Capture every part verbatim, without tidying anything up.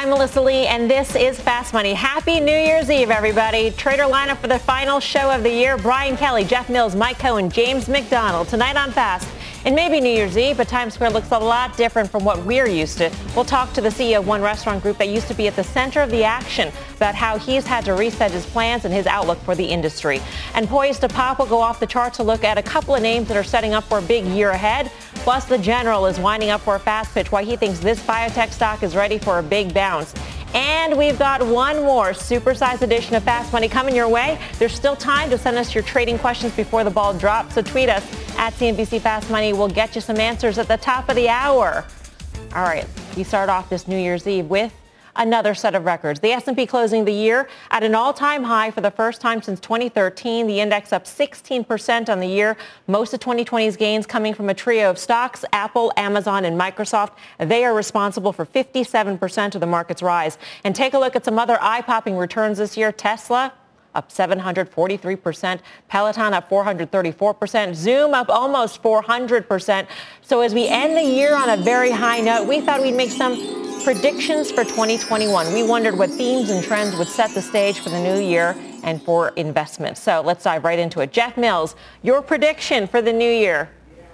I'm Melissa Lee, and this is Fast Money. Happy New Year's Eve, everybody. Trader lineup for the final show of the year. Brian Kelly, Jeff Mills, Mike Cohen, James McDonald. Tonight on Fast. It may be New Year's Eve, but Times Square looks a lot different from what we're used to. We'll talk to the C E O of one restaurant group that used to be at the center of the action about how he's had to reset his plans and his outlook for the industry. And poised to pop, will go off the charts to look at a couple of names that are setting up for a big year ahead. Plus, the general is winding up for a fast pitch, why he thinks this biotech stock is ready for a big bounce. And we've got one more supersized edition of Fast Money coming your way. There's still time to send us your trading questions before the ball drops, so tweet us at C N B C Fast Money. We'll get you some answers at the top of the hour. All right, we start off this New Year's Eve with another set of records. The S and P closing the year at an all-time high for the first time since twenty thirteen. The index up sixteen percent on the year. Most of twenty twenty's gains coming from a trio of stocks, Apple, Amazon, and Microsoft. They are responsible for fifty-seven percent of the market's rise. And take a look at some other eye-popping returns this year. Tesla up seven hundred forty-three percent. Peloton up four hundred thirty-four percent. Zoom up almost four hundred percent. So as we end the year on a very high note, we thought we'd make some predictions for twenty twenty-one. We wondered what themes and trends would set the stage for the new year and for investment. So let's dive right into it. Jeff Mills, your prediction for the new year.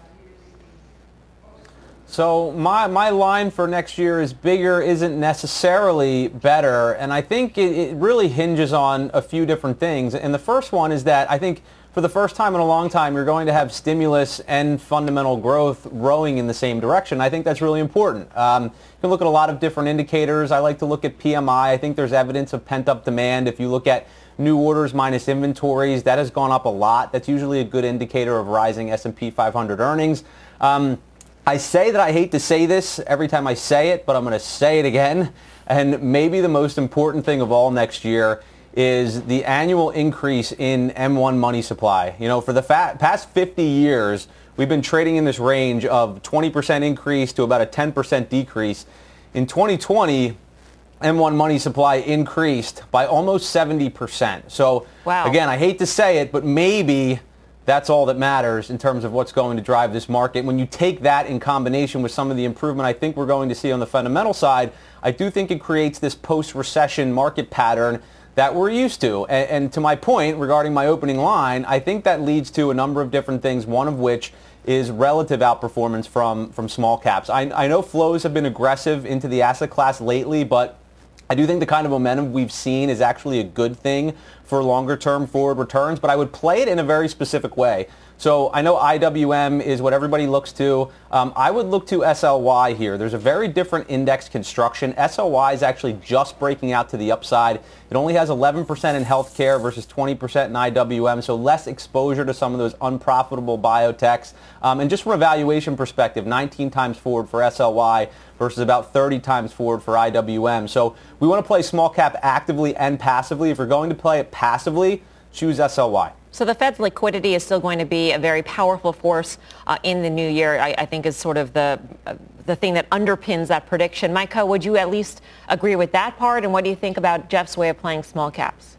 So my, my line for next year is bigger isn't necessarily better. And I think it, it really hinges on a few different things. And the first one is that I think for the first time in a long time, you're going to have stimulus and fundamental growth rowing in the same direction. I think that's really important. Um, you can look at a lot of different indicators. I like to look at P M I. I think there's evidence of pent-up demand. If you look at new orders minus inventories, that has gone up a lot. That's usually a good indicator of rising S and P five hundred earnings. Um, I say that I hate to say this every time I say it, but I'm going to say it again. And maybe the most important thing of all next year is the annual increase in M one money supply. You know, for the fa- past fifty years, we've been trading in this range of twenty percent increase to about a ten percent decrease. In twenty twenty, M one money supply increased by almost seventy percent. So, wow. Again, I hate to say it, but maybe that's all that matters in terms of what's going to drive this market. When you take that in combination with some of the improvement I think we're going to see on the fundamental side, I do think it creates this post-recession market pattern that we're used to. And, and to my point regarding my opening line, I think that leads to a number of different things, one of which is relative outperformance from, from small caps. I, I know flows have been aggressive into the asset class lately, but I do think the kind of momentum we've seen is actually a good thing for longer-term forward returns, but I would play it in a very specific way. So I know I W M is what everybody looks to. Um, I would look to S L Y here. There's a very different index construction. S L Y is actually just breaking out to the upside. It only has eleven percent in healthcare versus twenty percent in I W M, so less exposure to some of those unprofitable biotechs. Um, and just from a valuation perspective, nineteen times forward for S L Y versus about thirty times forward for I W M. So we want to play small cap actively and passively. If you're going to play it passively, choose S L Y. So the Fed's liquidity is still going to be a very powerful force uh, in the new year, I, I think is sort of the uh, the thing that underpins that prediction. Micah, would you at least agree with that part? And what do you think about Jeff's way of playing small caps?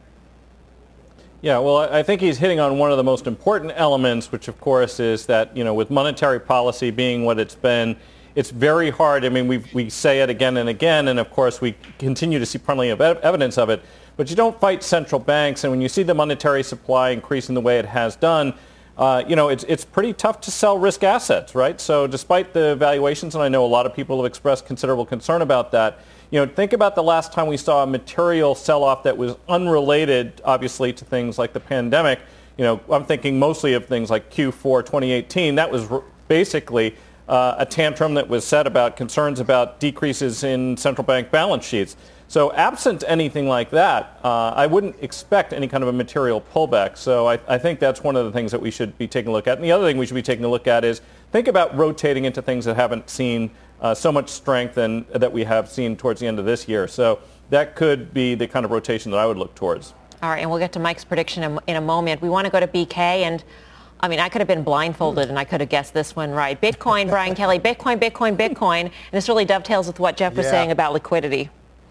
Yeah, well, I think he's hitting on one of the most important elements, which, of course, is that, you know, with monetary policy being what it's been, it's very hard. I mean, we we say it again and again, and, of course, we continue to see plenty of ev- evidence of it. But you don't fight central banks, and when you see the monetary supply increasing the way it has done, uh, you know, it's it's pretty tough to sell risk assets, right? So despite the valuations, and I know a lot of people have expressed considerable concern about that, you know, think about the last time we saw a material sell-off that was unrelated, obviously, to things like the pandemic. You know, I'm thinking mostly of things like Q four twenty eighteen. That was r- basically uh, a tantrum that was set about concerns about decreases in central bank balance sheets. So absent anything like that, uh, I wouldn't expect any kind of a material pullback. So I, I think that's one of the things that we should be taking a look at. And the other thing we should be taking a look at is think about rotating into things that haven't seen uh, so much strength and that we have seen towards the end of this year. So that could be the kind of rotation that I would look towards. All right, and we'll get to Mike's prediction in, in a moment. We want to go to B K, and I mean, I could have been blindfolded and I could have guessed this one right. Bitcoin, Brian Kelly, Bitcoin, Bitcoin, Bitcoin. And this really dovetails with what Jeff was yeah. saying about liquidity.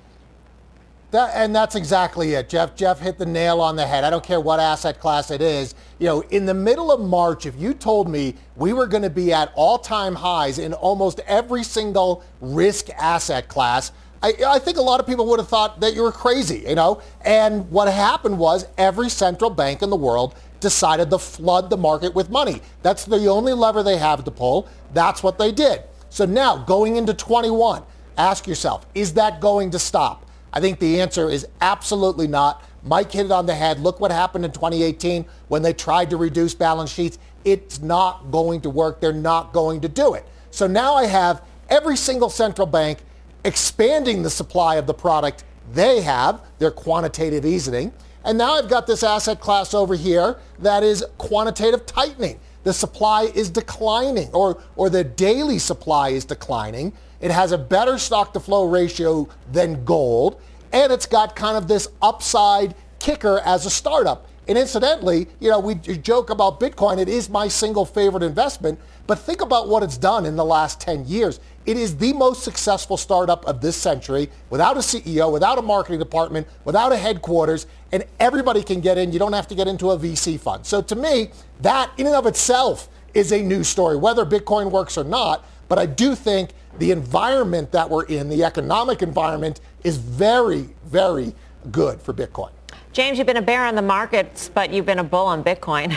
That, and that's exactly it. Jeff Jeff hit the nail on the head. I don't care what asset class it is. You know, in the middle of March, if you told me we were going to be at all-time highs in almost every single risk asset class, I, I think a lot of people would have thought that you were crazy, you know? And what happened was every central bank in the world decided to flood the market with money. That's the only lever they have to pull. That's what they did. So now, going into twenty-one, ask yourself, is that going to stop? I think the answer is absolutely not. Mike hit it on the head. Look what happened in twenty eighteen when they tried to reduce balance sheets. It's not going to work. They're not going to do it. So now I have every single central bank expanding the supply of the product they have, their quantitative easing. And now I've got this asset class over here that is quantitative tightening. The supply is declining, or, or the daily supply is declining. It has a better stock-to-flow ratio than gold, and it's got kind of this upside kicker as a startup. And incidentally, you know, we joke about Bitcoin. It is my single favorite investment, but think about what it's done in the last ten years. It is the most successful startup of this century, without a C E O, without a marketing department, without a headquarters, and everybody can get in. You don't have to get into a V C fund. So to me, that in and of itself is a news story, whether Bitcoin works or not. But I do think the environment that we're in, the economic environment, is very, very good for Bitcoin. James, you've been a bear on the markets, but you've been a bull on Bitcoin.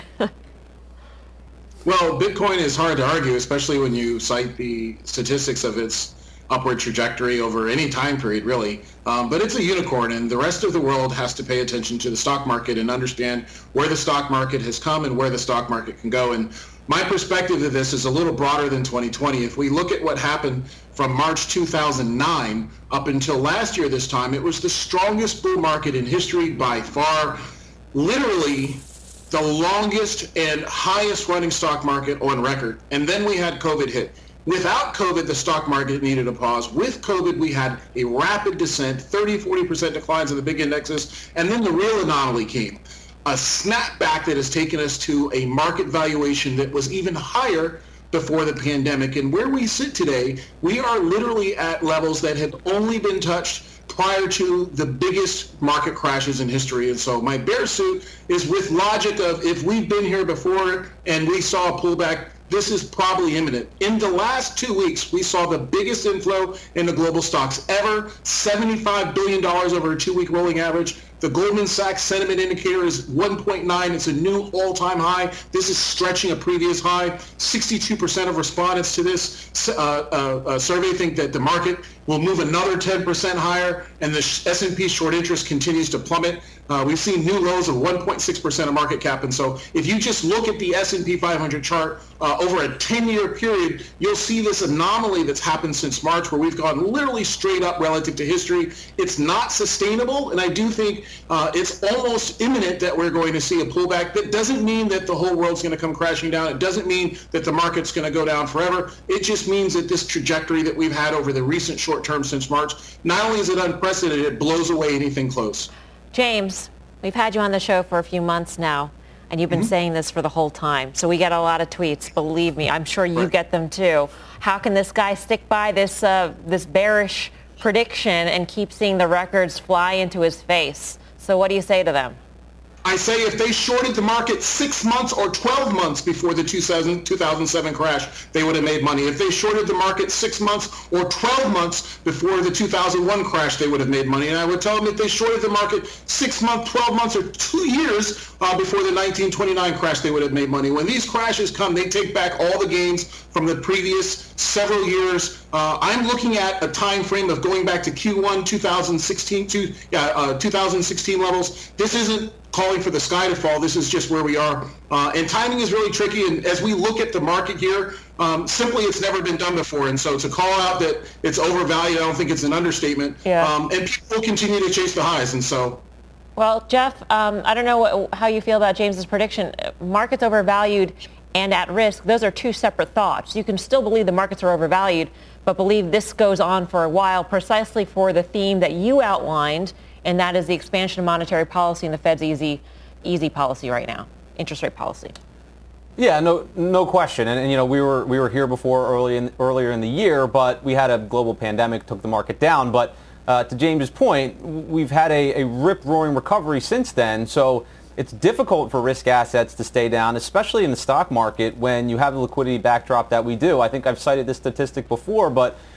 Well, Bitcoin is hard to argue, especially when you cite the statistics of its upward trajectory over any time period, really. Um, but it's a unicorn, and the rest of the world has to pay attention to the stock market and understand where the stock market has come and where the stock market can go. And my perspective of this is a little broader than twenty twenty. If we look at what happened from March two thousand nine up until last year this time, it was the strongest bull market in history by far. Literally the longest and highest running stock market on record. And then we had COVID hit. Without COVID, the stock market needed a pause. With COVID, we had a rapid descent, thirty, forty percent declines in the big indexes. And then the real anomaly came. A snapback that has taken us to a market valuation that was even higher before the pandemic. And where we sit today, we are literally at levels that had only been touched prior to the biggest market crashes in history. And so my bear suit is with logic of, if we've been here before and we saw a pullback, this is probably imminent. In the last two weeks, we saw the biggest inflow in the global stocks ever, seventy-five billion dollars over a two-week rolling average. The Goldman Sachs sentiment indicator is one point nine. It's a new all-time high. This is stretching a previous high. sixty-two percent of respondents to this uh, uh, uh, survey think that the market will move another ten percent higher, and the S and P short interest continues to plummet. Uh, we've seen new lows of one point six percent of market cap. And so if you just look at the S and P five hundred chart uh, over a ten-year period, you'll see this anomaly that's happened since March, where we've gone literally straight up relative to history. It's not sustainable, and I do think uh, it's almost imminent that we're going to see a pullback. That doesn't mean that the whole world's going to come crashing down. It doesn't mean that the market's going to go down forever. It just means that this trajectory that we've had over the recent short term since March, not only is it unprecedented, it blows away anything close. James, we've had you on the show for a few months now, and you've been mm-hmm. saying this for the whole time. So we get a lot of tweets, believe me. I'm sure you right. get them too. How can this guy stick by this uh, this bearish prediction and keep seeing the records fly into his face? So what do you say to them? I say if they shorted the market six months or twelve months before the two thousand seven crash, they would have made money. If they shorted the market six months or twelve months before the two thousand one crash, they would have made money. And I would tell them if they shorted the market six months, twelve months, or two years uh, before the nineteen twenty-nine crash, they would have made money. When these crashes come, they take back all the gains from the previous several years. Uh, I'm looking at a time frame of going back to Q one two thousand sixteen, to, yeah, uh, two thousand sixteen levels. This isn't calling for the sky to fall. This is just where we are. Uh, and timing is really tricky. And as we look at the market here, um, simply it's never been done before. And so to call out that it's overvalued, I don't think it's an understatement. Yeah. Um, and people continue to chase the highs. And so. Well, Jeff, um, I don't know what, how you feel about James's prediction. Markets overvalued and at risk, those are two separate thoughts. You can still believe the markets are overvalued, but believe this goes on for a while precisely for the theme that you outlined, and that is the expansion of monetary policy and the Fed's easy, easy policy right now, interest rate policy. Yeah, no, no question. And, and you know, we were we were here before early in, earlier in the year, but we had a global pandemic, took the market down. But uh, to James's point, we've had a, a rip-roaring recovery since then. So it's difficult for risk assets to stay down, especially in the stock market when you have the liquidity backdrop that we do. I think I've cited this statistic before, but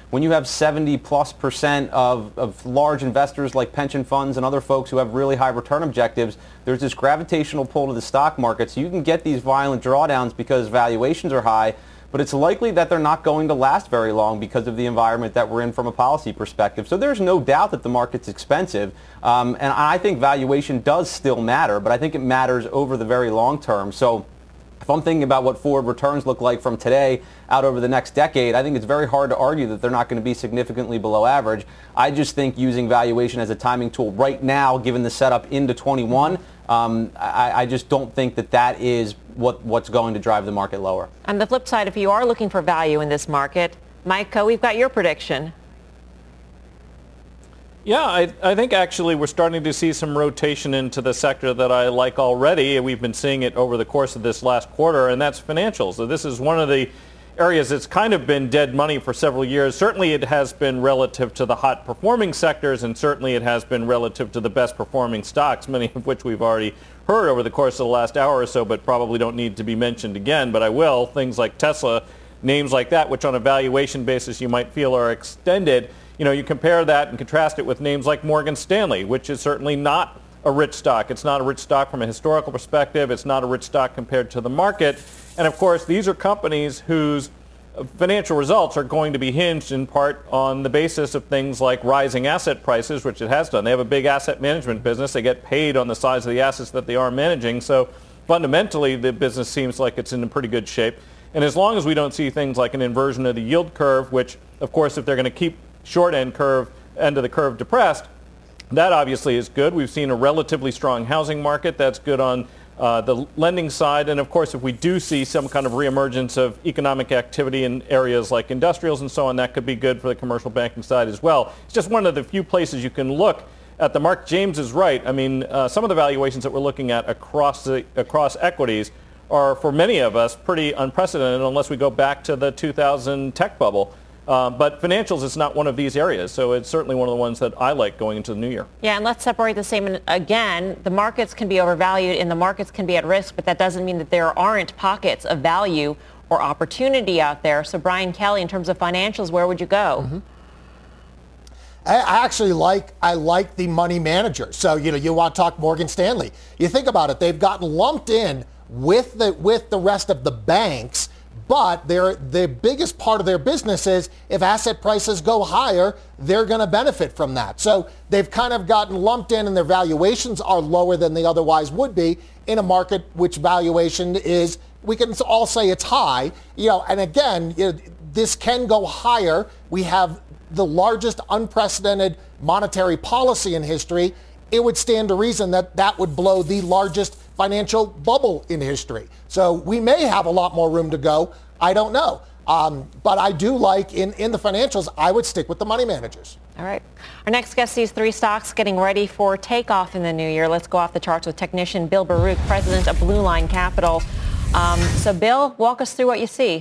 when you have seventy plus percent of, of large investors like pension funds and other folks who have really high return objectives, there's this gravitational pull to the stock market. So you can get these violent drawdowns because valuations are high, but it's likely that they're not going to last very long because of the environment that we're in from a policy perspective. So there's no doubt that the market's expensive, um, and I think valuation does still matter, but I think it matters over the very long term. So if I'm thinking about what forward returns look like from today out over the next decade, I think it's very hard to argue that they're not going to be significantly below average. I just think using valuation as a timing tool right now, given the setup into twenty-one, um, I, I just don't think that that is what, what's going to drive the market lower. On the flip side, if you are looking for value in this market, Mike, we've got your prediction. Yeah, I, I think actually we're starting to see some rotation into the sector that I like already. We've been seeing it over the course of this last quarter, and that's financials. So this is one of the areas that's kind of been dead money for several years. Certainly it has been relative to the hot performing sectors, and certainly it has been relative to the best performing stocks, many of which we've already heard over the course of the last hour or so, but probably don't need to be mentioned again. But I will. Things like Tesla, names like that, which on a valuation basis you might feel are extended. You know, you compare that and contrast it with names like Morgan Stanley, which is certainly not a rich stock. It's not a rich stock from a historical perspective. It's not a rich stock compared to the market. And of course, these are companies whose financial results are going to be hinged in part on the basis of things like rising asset prices, which it has done. They have a big asset management business. They get paid on the size of the assets that they are managing. So fundamentally, the business seems like it's in pretty good shape. And as long as we don't see things like an inversion of the yield curve, which, of course, if they're going to keep short end curve, end of the curve depressed, that obviously is good. We've seen a relatively strong housing market. That's good on uh, the lending side. And of course, if we do see some kind of reemergence of economic activity in areas like industrials and so on, that could be good for the commercial banking side as well. It's just one of the few places you can look at the market. James is right. I mean, uh, some of the valuations that we're looking at across the, across equities are, for many of us, pretty unprecedented unless we go back to the two thousand tech bubble. Uh, but financials is not one of these areas, so it's certainly one of the ones that I like going into the new year. Yeah, and let's separate the same again. The markets can be overvalued and the markets can be at risk, but that doesn't mean that there aren't pockets of value or opportunity out there. So Brian Kelly, in terms of financials, where would you go? Mm-hmm. I actually like I like the money manager. So, you know, you want to talk Morgan Stanley. You think about it, they've gotten lumped in with the with the rest of the banks. But their the biggest part of their business is if asset prices go higher, they're going to benefit from that. So they've kind of gotten lumped in and their valuations are lower than they otherwise would be in a market which valuation is, we can all say it's high. You know, and again, you know, this can go higher. We have the largest unprecedented monetary policy in history. It would stand to reason that that would blow the largest financial bubble in history. So we may have a lot more room to go. I don't know. Um, but I do like in, in the financials, I would stick with the money managers. All right. Our next guest sees three stocks getting ready for takeoff in the new year. Let's go off the charts with technician Bill Baruch, president of Blue Line Capital. Um, so Bill, walk us through what you see.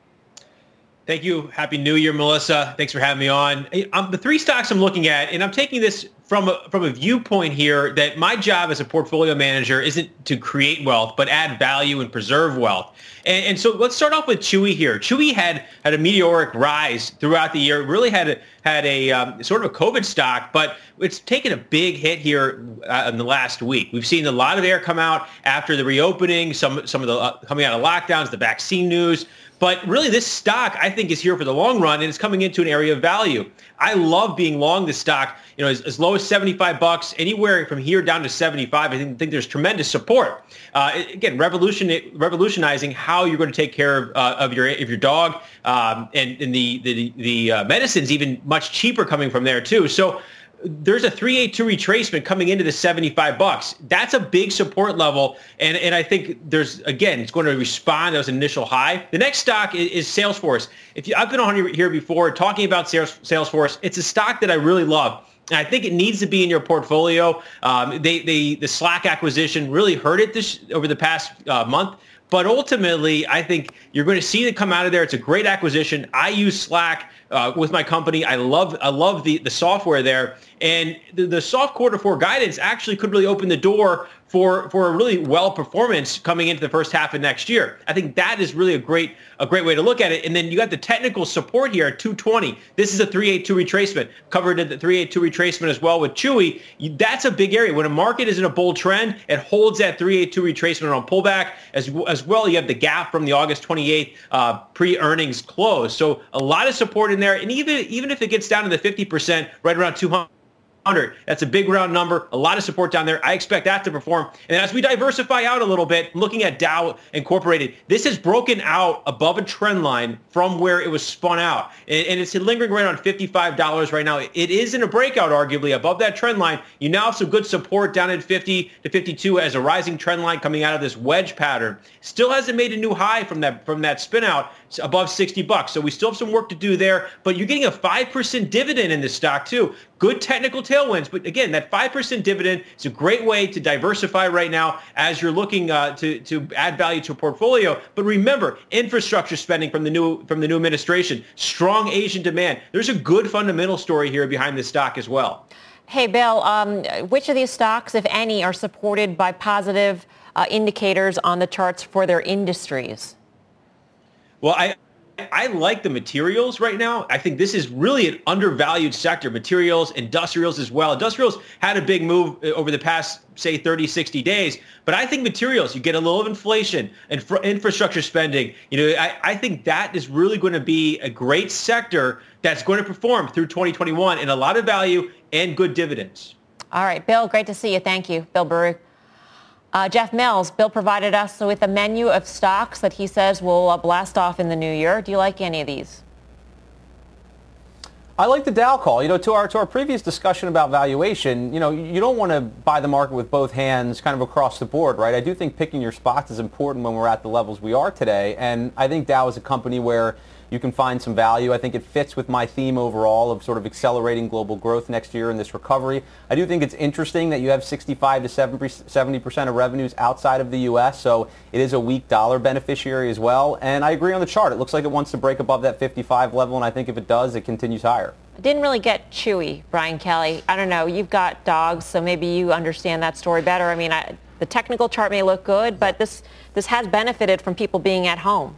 Thank you. Happy New Year, Melissa. Thanks for having me on. Um, the three stocks I'm looking at, and I'm taking this from a, from a viewpoint here that my job as a portfolio manager isn't to create wealth, but add value and preserve wealth. And, and so let's start off with Chewy here. Chewy had had a meteoric rise throughout the year. Really had a, had a um, sort of a COVID stock, but it's taken a big hit here uh, in the last week. We've seen a lot of air come out after the reopening, some some of the uh, coming out of lockdowns, the vaccine news. But really, this stock, I think, is here for the long run, and it's coming into an area of value. I love being long this stock. You know, as, as low as seventy-five bucks, anywhere from here down to seventy-five. I think, think there's tremendous support. Uh, again, revolution, revolutionizing how you're going to take care of, uh, of your of your dog, um, and, and the the the uh, medicine's even much cheaper coming from there too. So there's a three eighty-two retracement coming into the seventy-five bucks. That's a big support level. And, and I think there's, again, it's going to respond to those initial high. The next stock is, is Salesforce. If you, I've been on here before talking about Sales, Salesforce. It's a stock that I really love. And I think it needs to be in your portfolio. Um, they, they, the Slack acquisition really hurt it this over the past uh, month. But ultimately, I think you're going to see it come out of there. It's a great acquisition. I use Slack uh, with my company. I love I love the, the software there. And the, the soft quarter four guidance actually could really open the door for for a really well performance coming into the first half of next year. I think that is really a great a great way to look at it. And then you got the technical support here at two twenty. This is a three eighty-two retracement. Covered at the three eighty-two retracement as well with Chewy. You, that's a big area. When a market is in a bull trend, it holds that three eighty-two retracement on pullback. As, as well, you have the gap from the August twenty-eighth uh, pre-earnings close. So a lot of support in there. And even, even if it gets down to the fifty percent, right around two hundred, that's a big round number, a lot of support down there. I expect that to perform. And as we diversify out a little bit, looking at Dow Incorporated, this has broken out above a trend line from where it was spun out. And, and it's lingering right on fifty-five dollars right now. It is in a breakout, arguably, above that trend line. You now have some good support down at fifty to fifty-two as a rising trend line coming out of this wedge pattern. Still hasn't made a new high from that from that spin out above sixty bucks. So we still have some work to do there, but you're getting a five percent dividend in this stock too. Good technical tailwinds, but again, that five percent dividend is a great way to diversify right now as you're looking uh, to to add value to a portfolio. But remember, infrastructure spending from the new from the new administration, strong Asian demand. There's a good fundamental story here behind this stock as well. Hey, Bill, um, which of these stocks, if any, are supported by positive uh, indicators on the charts for their industries? Well, I. I like the materials right now. I think this is really an undervalued sector. Materials, industrials as well. Industrials had a big move over the past, say, thirty, sixty days. But I think materials, you get a little of inflation and infra- infrastructure spending. You know, I, I think that is really going to be a great sector that's going to perform through twenty twenty-one and a lot of value and good dividends. All right, Bill, great to see you. Thank you, Bill Baruch. Uh, Jeff Mills, Bill provided us with a menu of stocks that he says will uh, blast off in the new year. Do you like any of these? I like the Dow call. You know, to our to our previous discussion about valuation, you know, you don't want to buy the market with both hands kind of across the board, right? I do think picking your spots is important when we're at the levels we are today. And I think Dow is a company where you can find some value. I think it fits with my theme overall of sort of accelerating global growth next year in this recovery. I do think it's interesting that you have sixty-five to seventy percent of revenues outside of the U S, so it is a weak dollar beneficiary as well. And I agree on the chart. It looks like it wants to break above that fifty-five level, and I think if it does, it continues higher. I didn't really get Chewy, Brian Kelly. I don't know. You've got dogs, so maybe you understand that story better. I mean, I, the technical chart may look good, but this this has benefited from people being at home.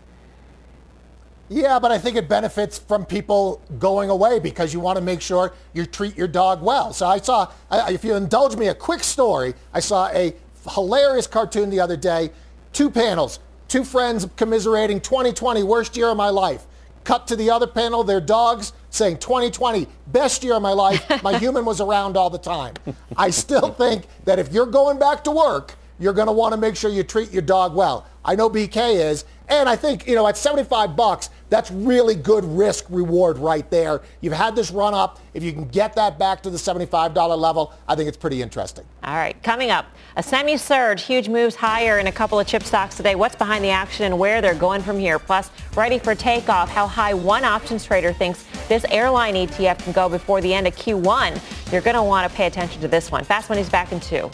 Yeah, but I think it benefits from people going away because you want to make sure you treat your dog well. So I saw, if you indulge me, a quick story. I saw a hilarious cartoon the other day, two panels, two friends commiserating twenty twenty, worst year of my life. Cut to the other panel, their dogs saying twenty twenty, best year of my life. My human was around all the time. I still think that if you're going back to work, you're going to want to make sure you treat your dog well. I know B K is. And I think, you know, at seventy-five bucks, that's really good risk reward right there. You've had this run up. If you can get that back to the seventy-five dollars level, I think it's pretty interesting. All right, coming up, a semi-surge, huge moves higher in a couple of chip stocks today. What's behind the action and where they're going from here? Plus, ready for takeoff, how high one options trader thinks this airline E T F can go before the end of Q one. You're going to want to pay attention to this one. Fast Money's back in two.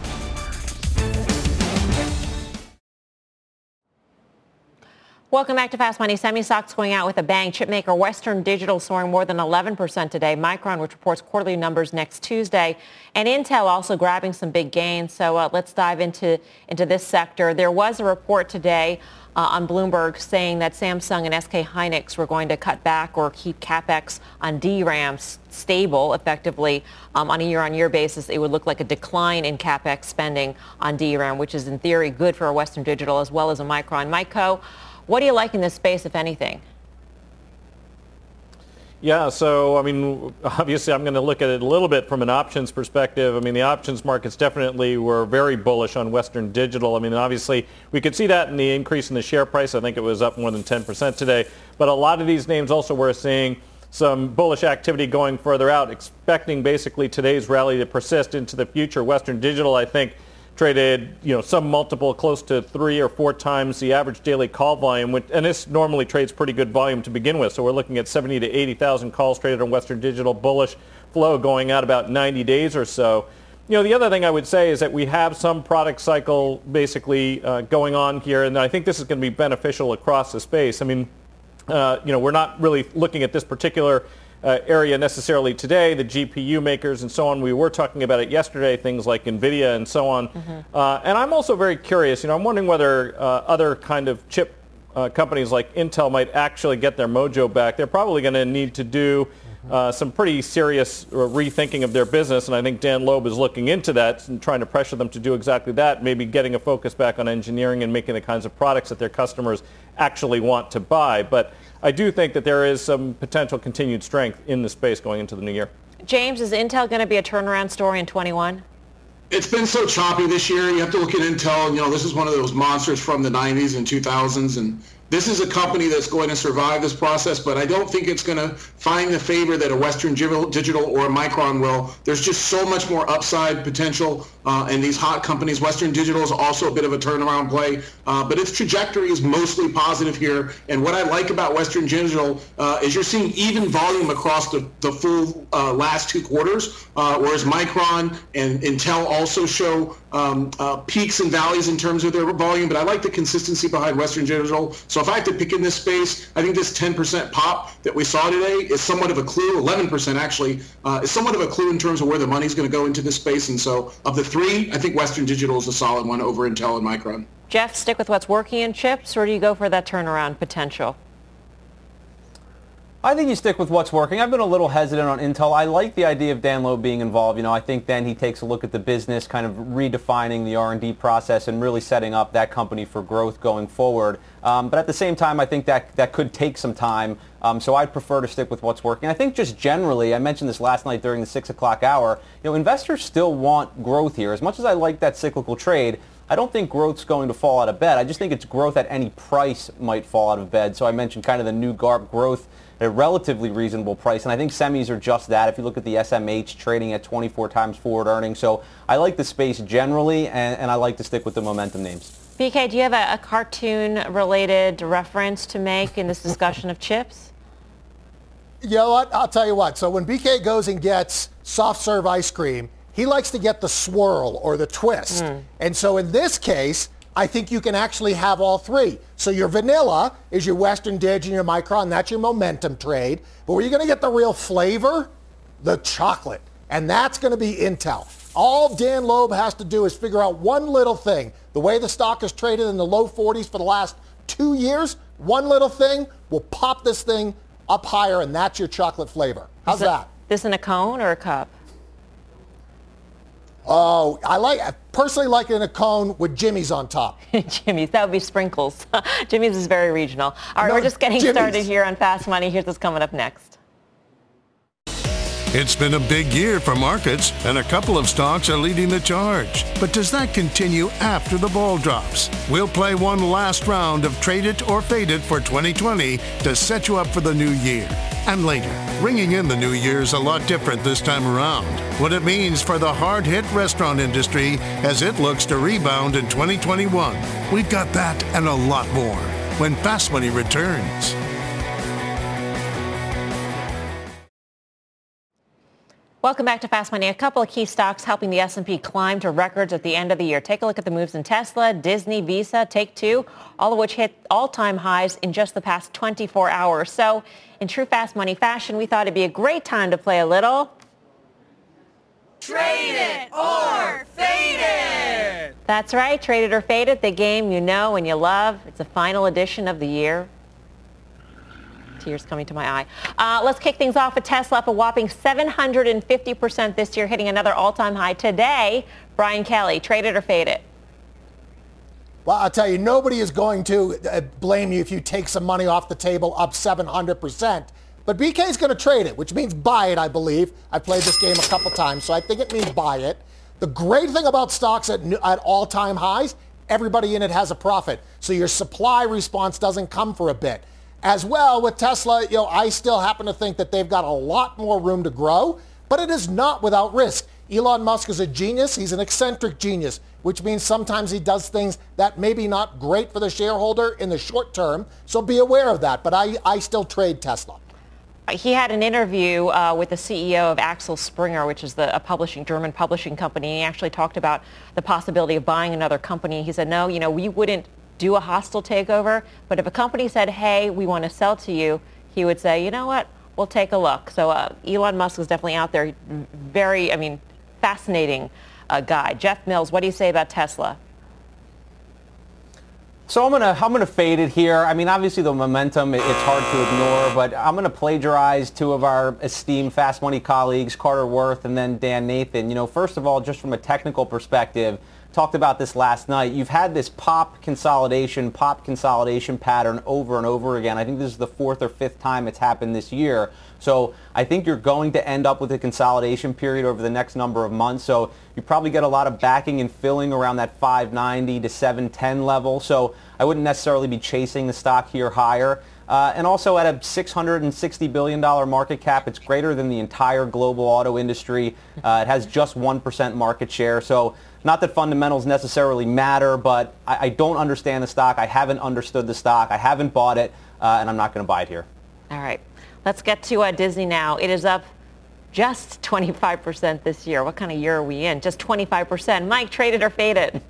Welcome back to Fast Money. Semi stocks going out with a bang. Chipmaker Western Digital soaring more than eleven percent today. Micron, which reports quarterly numbers next Tuesday. And Intel also grabbing some big gains. So uh, let's dive into, into this sector. There was a report today uh, on Bloomberg saying that Samsung and S K Hynix were going to cut back or keep CapEx on D RAM stable effectively um, on a year-on-year basis. It would look like a decline in CapEx spending on D RAM, which is in theory good for a Western Digital as well as a Micron. Mike Coe, what do you like in this space, if anything? Yeah, so, I mean, obviously I'm going to look at it a little bit from an options perspective. I mean, the options markets definitely were very bullish on Western Digital. I mean, obviously we could see that in the increase in the share price. I think it was up more than ten percent today. But a lot of these names also we're seeing some bullish activity going further out, expecting basically today's rally to persist into the future. Western Digital, I think, traded, you know, some multiple close to three or four times the average daily call volume, which, and this normally trades pretty good volume to begin with. So we're looking at seventy to eighty thousand calls traded on Western Digital, bullish flow going out about ninety days or so. You know, the other thing I would say is that we have some product cycle basically uh, going on here, and I think this is going to be beneficial across the space. I mean, uh, you know, we're not really looking at this particular uh, area necessarily today, the G P U makers and so on. We were talking about it yesterday, things like NVIDIA and so on. Mm-hmm. Uh, and I'm also very curious, you know, I'm wondering whether uh, other kind of chip uh, companies like Intel might actually get their mojo back. They're probably going to need to do Uh, some pretty serious rethinking of their business, and I think Dan Loeb is looking into that and trying to pressure them to do exactly that, maybe getting a focus back on engineering and making the kinds of products that their customers actually want to buy. But I do think that there is some potential continued strength in the space going into the new year. James, is Intel going to be a turnaround story in twenty-one? It's been so choppy this year. You have to look at Intel. You know, this is one of those monsters from the nineties and two thousands, and this is a company that's going to survive this process, but I don't think it's going to find the favor that a Western Digital or a Micron will. There's just so much more upside potential uh, in these hot companies. Western Digital is also a bit of a turnaround play, uh, but its trajectory is mostly positive here. And what I like about Western Digital uh, is you're seeing even volume across the, the full uh, last two quarters, uh, whereas Micron and Intel also show um, uh, peaks and valleys in terms of their volume, but I like the consistency behind Western Digital. So if I have to pick in this space, I think this ten percent pop that we saw today is somewhat of a clue, eleven percent actually, uh, is somewhat of a clue in terms of where the money's going to go into this space. And so of the three, I think Western Digital is a solid one over Intel and Micron. Jeff, stick with what's working in chips, or do you go for that turnaround potential? I think you stick with what's working. I've been a little hesitant on Intel. I like the idea of Dan Loeb being involved. You know, I think then he takes a look at the business, kind of redefining the R and D process and really setting up that company for growth going forward. Um, but at the same time, I think that that could take some time. Um, so I'd prefer to stick with what's working. I think just generally, I mentioned this last night during the six o'clock hour, you know, investors still want growth here. As much as I like that cyclical trade, I don't think growth's going to fall out of bed. I just think it's growth at any price might fall out of bed. So I mentioned kind of the new G A R P growth at a relatively reasonable price, and I think semis are just that. If you look at the S M H trading at twenty-four times forward earnings. So I like the space generally, and, and I like to stick with the momentum names. B K, do you have a, a cartoon-related reference to make in this discussion of chips? You know what? I'll tell you what. So when B K goes and gets soft serve ice cream, he likes to get the swirl or the twist. Mm. And so in this case, I think you can actually have all three. So your vanilla is your Western Dig and your Micron. That's your momentum trade. But where you're going to get the real flavor, the chocolate. And that's going to be Intel. All Dan Loeb has to do is figure out one little thing. The way the stock is traded in the low forties for the last two years, one little thing will pop this thing up higher, and that's your chocolate flavor. How's is that? It, this in a cone or a cup? Oh, I like I personally like it in a cone with Jimmy's on top. Jimmy's, that would be sprinkles. Jimmy's is very regional. All right, no, we're just getting Jimmy's. started here on Fast Money. Here's what's coming up next. It's been a big year for markets, and a couple of stocks are leading the charge. But does that continue after the ball drops? We'll play one last round of Trade It or Fade It for twenty twenty to set you up for the new year. And later, ringing in the new year is a lot different this time around. What it means for the hard-hit restaurant industry as it looks to rebound in twenty twenty-one. We've got that and a lot more when Fast Money returns. Welcome back to Fast Money. A couple of key stocks helping the S and P climb to records at the end of the year. Take a look at the moves in Tesla, Disney, Visa, Take-Two, all of which hit all-time highs in just the past twenty-four hours. So in true Fast Money fashion, we thought it'd be a great time to play a little Trade It or Fade It. That's right, Trade It or Fade It, the game you know and you love. It's the final edition of the year. Tears coming to my eye. Uh, let's kick things off with Tesla up a whopping seven hundred fifty percent this year, hitting another all-time high today. Brian Kelly, trade it or fade it? Well, I'll tell you, nobody is going to uh, blame you if you take some money off the table up seven hundred percent. But B K is going to trade it, which means buy it, I believe. I've played this game a couple times, so I think it means buy it. The great thing about stocks at, at all-time highs, everybody in it has a profit. So your supply response doesn't come for a bit. As well, with Tesla, you know, I still happen to think that they've got a lot more room to grow, but it is not without risk. Elon Musk is a genius. He's an eccentric genius, which means sometimes he does things that maybe not great for the shareholder in the short term. So be aware of that. But I, I still trade Tesla. He had an interview uh, with the C E O of Axel Springer, which is the a publishing German publishing company. He actually talked about the possibility of buying another company. He said, no, you know, we wouldn't do a hostile takeover, but if a company said, hey, we want to sell to you, he would say, you know what, we'll take a look. So uh, Elon Musk is definitely out there. Very, I mean, fascinating uh, guy. Jeff Mills, what do you say about Tesla? So I'm gonna I'm gonna fade it here. I mean, obviously the momentum it, it's hard to ignore, but I'm gonna plagiarize two of our esteemed Fast Money colleagues, Carter Worth and then Dan Nathan. You know, first of all, just from a technical perspective, talked about this last night. You've had this pop consolidation, pop consolidation pattern over and over again. I think this is the fourth or fifth time it's happened this year. So I think you're going to end up with a consolidation period over the next number of months. So you probably get a lot of backing and filling around that five ninety to seven ten level. So I wouldn't necessarily be chasing the stock here higher. Uh, and also at a six hundred sixty billion dollars market cap, it's greater than the entire global auto industry. Uh, it has just one percent market share. So not that fundamentals necessarily matter, but I, I don't understand the stock. I haven't understood the stock. I haven't bought it, uh, and I'm not going to buy it here. All right. Let's get to uh, Disney now. It is up just twenty-five percent this year. What kind of year are we in? Just twenty-five percent. Mike, trade it or fade it?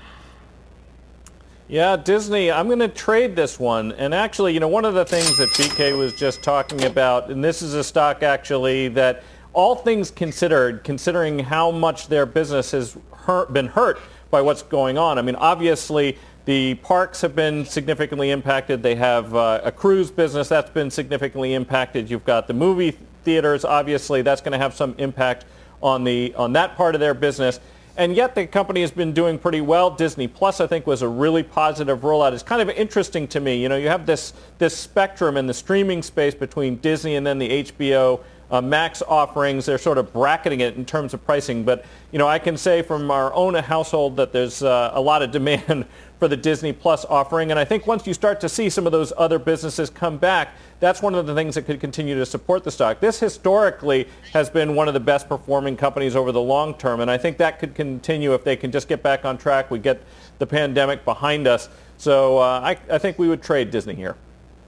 Yeah, Disney, I'm going to trade this one. And actually, you know, one of the things that B K was just talking about, and this is a stock actually that all things considered, considering how much their business has hurt, been hurt by what's going on. I mean, obviously, the parks have been significantly impacted. They have uh, a cruise business that's been significantly impacted. You've got the movie theaters. Obviously, that's going to have some impact on the on that part of their business. And yet the company has been doing pretty well. Disney Plus, I think, was a really positive rollout. It's kind of interesting to me. You know, you have this this spectrum in the streaming space between Disney and then the H B O uh, Max offerings. They're sort of bracketing it in terms of pricing. But, you know, I can say from our own household that there's uh, a lot of demand for the Disney Plus offering. And I think once you start to see some of those other businesses come back, that's one of the things that could continue to support the stock. This historically has been one of the best performing companies over the long term, and I think that could continue if they can just get back on track. We get the pandemic behind us. So uh, I, I think we would trade Disney here.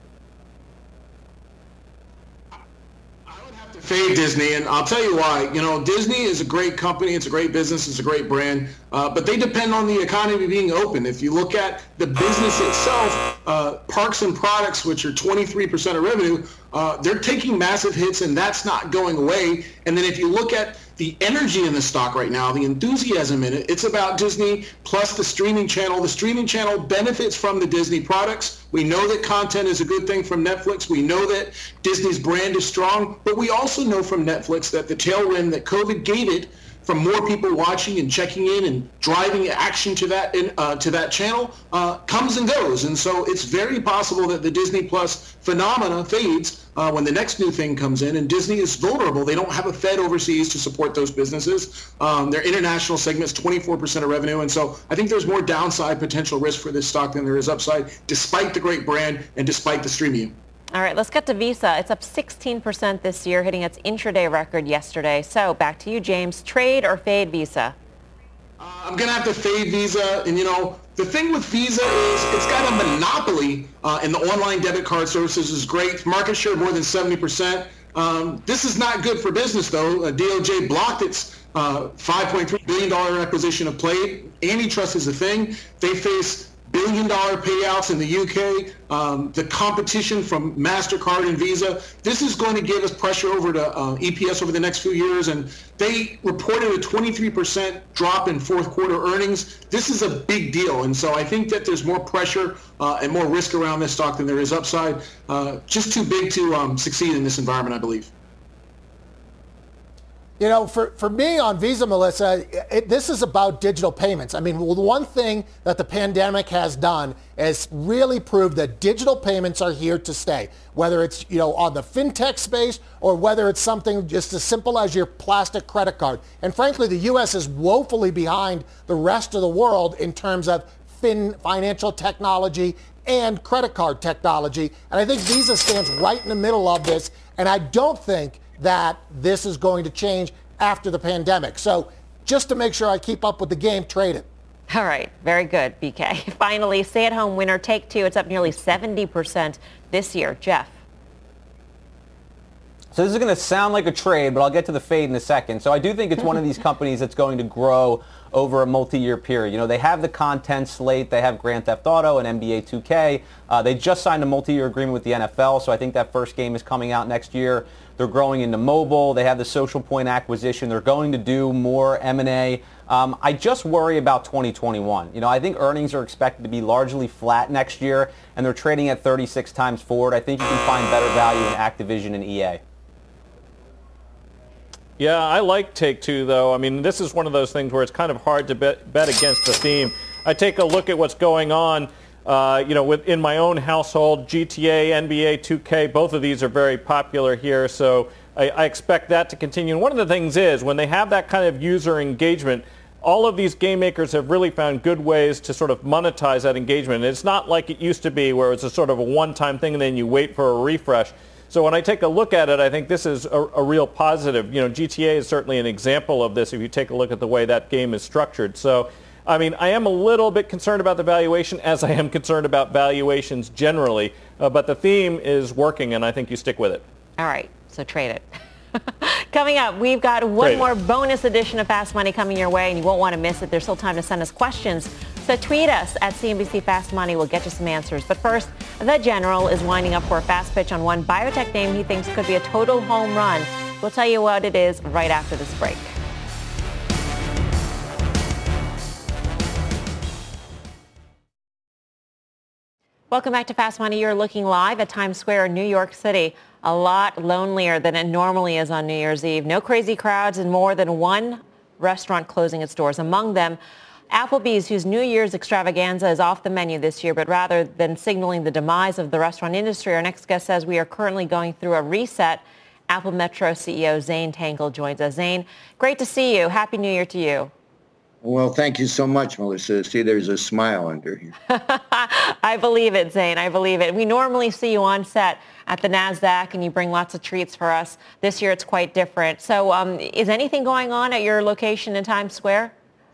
Fade Disney, and I'll tell you why. You know, Disney is a great company. It's a great business. It's a great brand. Uh, but they depend on the economy being open. If you look at the business itself, uh, parks and products, which are twenty-three percent of revenue, uh, they're taking massive hits, and that's not going away. And then if you look at the energy in the stock right now, the enthusiasm in it, it's about Disney plus the streaming channel. The streaming channel benefits from the Disney products. We know that content is a good thing from Netflix. We know that Disney's brand is strong, but we also know from Netflix that the tailwind that COVID gave it from more people watching and checking in and driving action to that in, uh, to that channel uh, comes and goes. And so it's very possible that the Disney Plus phenomena fades uh, when the next new thing comes in. And Disney is vulnerable. They don't have a Fed overseas to support those businesses. Um, their international segment's twenty-four percent of revenue. And so I think there's more downside potential risk for this stock than there is upside, despite the great brand and despite the streaming. All right, let's get to Visa. It's up sixteen percent this year, hitting its intraday record yesterday. So back to you, James. Trade or fade Visa? Uh, I'm going to have to fade Visa. And, you know, the thing with Visa is it's got a monopoly uh, in the online debit card services is great. Market share more than seventy percent. Um, this is not good for business, though. Uh, D O J blocked its uh, five point three billion dollars acquisition of Play. Antitrust is a thing. They face billion dollar payouts in the U K, um, the competition from MasterCard and Visa. This is going to give us pressure over to uh, E P S over the next few years. And they reported a twenty-three percent drop in fourth quarter earnings. This is a big deal. And so I think that there's more pressure uh, and more risk around this stock than there is upside. Uh, just too big to um, succeed in this environment, I believe. You know, for, for me on Visa, Melissa, it, this is about digital payments. I mean, well, the one thing that the pandemic has done is really proved that digital payments are here to stay, whether it's, you know, on the fintech space or whether it's something just as simple as your plastic credit card. And frankly, the U S is woefully behind the rest of the world in terms of fin financial technology and credit card technology. And I think Visa stands right in the middle of this. And I don't think that this is going to change after the pandemic. So just to make sure I keep up with the game, trade it. All right. Very good, B K. Finally, stay-at-home winner Take-Two. It's up nearly seventy percent this year. Jeff. So this is going to sound like a trade, but I'll get to the fade in a second. So I do think it's one of these companies that's going to grow over a multi-year period. You know, they have the content slate. They have Grand Theft Auto and N B A two K. Uh, they just signed a multi-year agreement with the N F L, so I think that first game is coming out next year. They're growing into mobile. They have the Social Point acquisition. They're going to do more M and A. Um, I just worry about twenty twenty-one. You know, I think earnings are expected to be largely flat next year, and they're trading at thirty-six times forward. I think you can find better value in Activision and E A. Yeah, I like Take-Two, though. I mean, this is one of those things where it's kind of hard to bet, bet against the theme. I take a look at what's going on, uh, you know, within my own household. G T A, N B A two K, both of these are very popular here, so I, I expect that to continue. And one of the things is, when they have that kind of user engagement, all of these game makers have really found good ways to sort of monetize that engagement. It's not like it used to be where it's a sort of a one-time thing and then you wait for a refresh. So when I take a look at it, I think this is a, a real positive. You know, G T A is certainly an example of this if you take a look at the way that game is structured. So, I mean, I am a little bit concerned about the valuation, as I am concerned about valuations generally. Uh, but the theme is working, and I think you stick with it. All right, so trade it. Coming up, we've got one more bonus edition of Fast Money coming your way, and you won't want to miss it. There's still time to send us questions. So tweet us at C N B C Fast Money. We'll get you some answers. But first, the General is winding up for a fast pitch on one biotech name he thinks could be a total home run. We'll tell you what it is right after this break. Welcome back to Fast Money. You're looking live at Times Square in New York City. A lot lonelier than it normally is on New Year's Eve. No crazy crowds and more than one restaurant closing its doors. Among them, Applebee's, whose New Year's extravaganza is off the menu this year. But rather than signaling the demise of the restaurant industry, our next guest says we are currently going through a reset. Apple Metro C E O Zane Tangle joins us. Zane, great to see you. Happy New Year to you. Well, thank you so much, Melissa. See, there's a smile under here. I believe it, Zane. I believe it. We normally see you on set at the NASDAQ, and you bring lots of treats for us. This year, it's quite different. So um, is anything going on at your location in Times Square?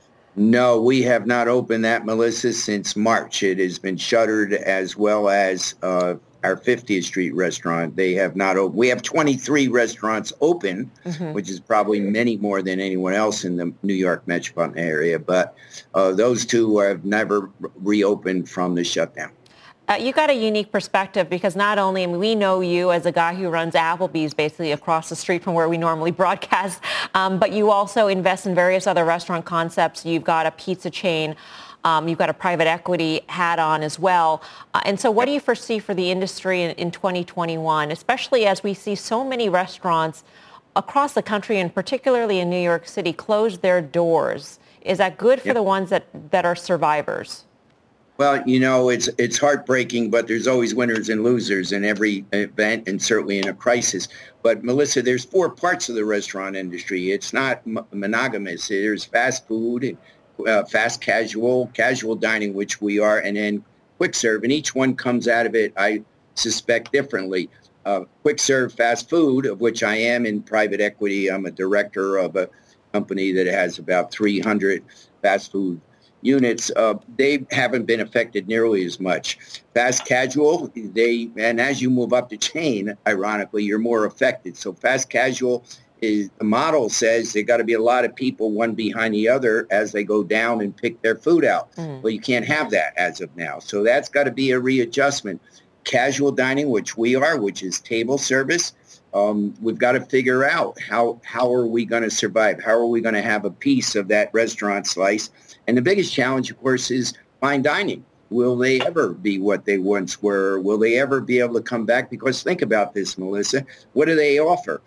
No, we have not opened that, Melissa, since March. It has been shuttered, as well as uh, our fiftieth Street restaurant. They have not opened. We have twenty-three restaurants open, mm-hmm. which is probably many more than anyone else in the New York metropolitan area. But uh, those two have never reopened from the shutdown. Uh, you got a unique perspective because not only, I mean, we know you as a guy who runs Applebee's basically across the street from where we normally broadcast, um, but you also invest in various other restaurant concepts. You've got a pizza chain. Um, you've got a private equity hat on as well. Uh, and so what do you foresee for the industry in, in twenty twenty-one, especially as we see so many restaurants across the country and particularly in New York City close their doors? Is that good for yep. the ones that, that are survivors? Well, you know, it's it's heartbreaking, but there's always winners and losers in every event and certainly in a crisis. But, Melissa, there's four parts of the restaurant industry. It's not m- monogamous. There's fast food, uh, fast casual, casual dining, which we are, and then quick serve. And each one comes out of it, I suspect, differently. Uh, quick serve fast food, of which I am in private equity. I'm a director of a company that has about three hundred fast food units. Uh, they haven't been affected nearly as much. Fast casual, they, and as you move up the chain, ironically, you're more affected. So fast casual is, the model says there got to be a lot of people one behind the other as they go down and pick their food out. Mm. Well, you can't have that as of now. So that's got to be a readjustment. Casual dining, which we are, which is table service. Um, we've got to figure out how, how are we going to survive? How are we going to have a piece of that restaurant slice? And the biggest challenge, of course, is fine dining. Will they ever be what they once were? Will they ever be able to come back? Because think about this, Melissa. What do they offer?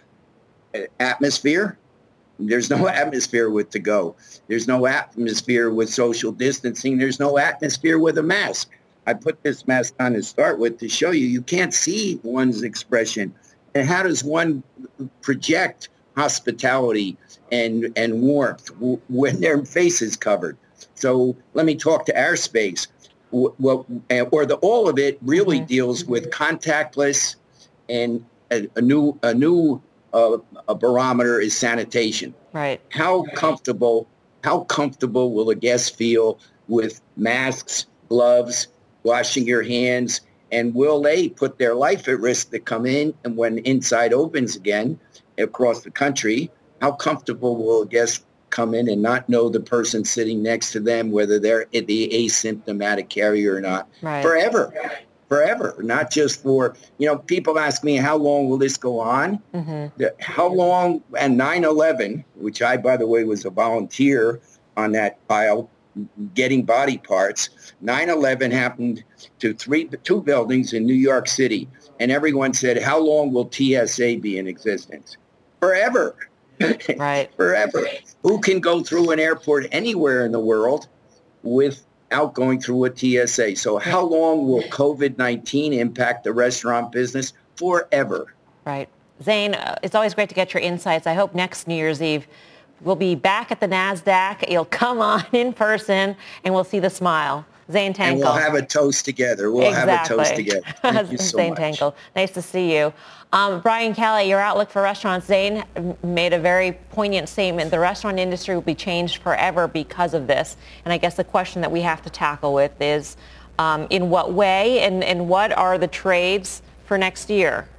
Atmosphere? There's no atmosphere with to go. There's no atmosphere with social distancing. There's no atmosphere with a mask. I put this mask on to start with to show you you can't see one's expression. And how does one project hospitality and, and warmth when their face is covered? So let me talk to our space. Well, or the all of it really mm-hmm. deals with contactless, and a, a new a new uh, a barometer is sanitation. Right. How comfortable how comfortable will a guest feel with masks, gloves, washing your hands, and will they put their life at risk to come in? And when inside opens again across the country, how comfortable will a guest come in and not know the person sitting next to them, whether they're the asymptomatic carrier or not, right. forever. Forever, not just for, you know, people ask me, how long will this go on? Mm-hmm. How long, and nine eleven, which I, by the way, was a volunteer on that pile, getting body parts. nine eleven happened to three, two buildings in New York City, and everyone said, how long will T S A be in existence? Forever. Right. Forever. Who can go through an airport anywhere in the world with out going through a T S A. So how long will COVID nineteen impact the restaurant business? Forever. Right. Zane, uh, it's always great to get your insights. I hope next New Year's Eve we'll be back at the NASDAQ. You'll come on in person and we'll see the smile. Zane Tankel. And we'll have a toast together. We'll exactly. have a toast together. Thank you so Zane much. Tankel. Nice to see you. Um, Brian Kelly, your outlook for restaurants. Zane made a very poignant statement. The restaurant industry will be changed forever because of this. And I guess the question that we have to tackle with is um, in what way and, and what are the trades for next year?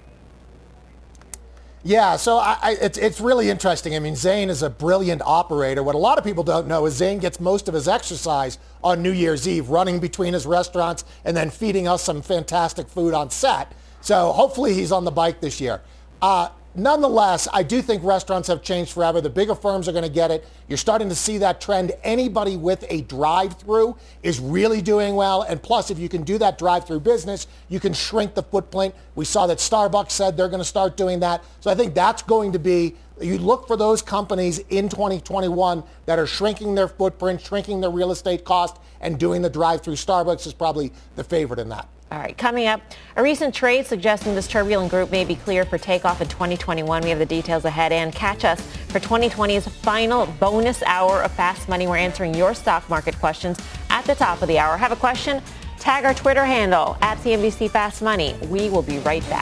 Yeah, so I, I, it's it's really interesting. I mean, Zane is a brilliant operator. What a lot of people don't know is Zane gets most of his exercise on New Year's Eve, running between his restaurants and then feeding us some fantastic food on set. So hopefully he's on the bike this year. Uh, nonetheless, I do think restaurants have changed forever. The bigger firms are going to get it. You're starting to see that trend. Anybody with a drive-through is really doing well. And plus, if you can do that drive-through business, you can shrink the footprint. We saw that Starbucks said they're going to start doing that. So I think that's going to be, you look for those companies in twenty twenty-one that are shrinking their footprint, shrinking their real estate cost, and doing the drive-through. Starbucks is probably the favorite in that. All right, coming up, a recent trade suggesting this turbulent group may be cleared for takeoff in twenty twenty-one. We have the details ahead, and catch us for twenty twenty's final bonus hour of Fast Money. We're answering your stock market questions at the top of the hour. Have a question? Tag our Twitter handle at C N B C Fast Money. We will be right back.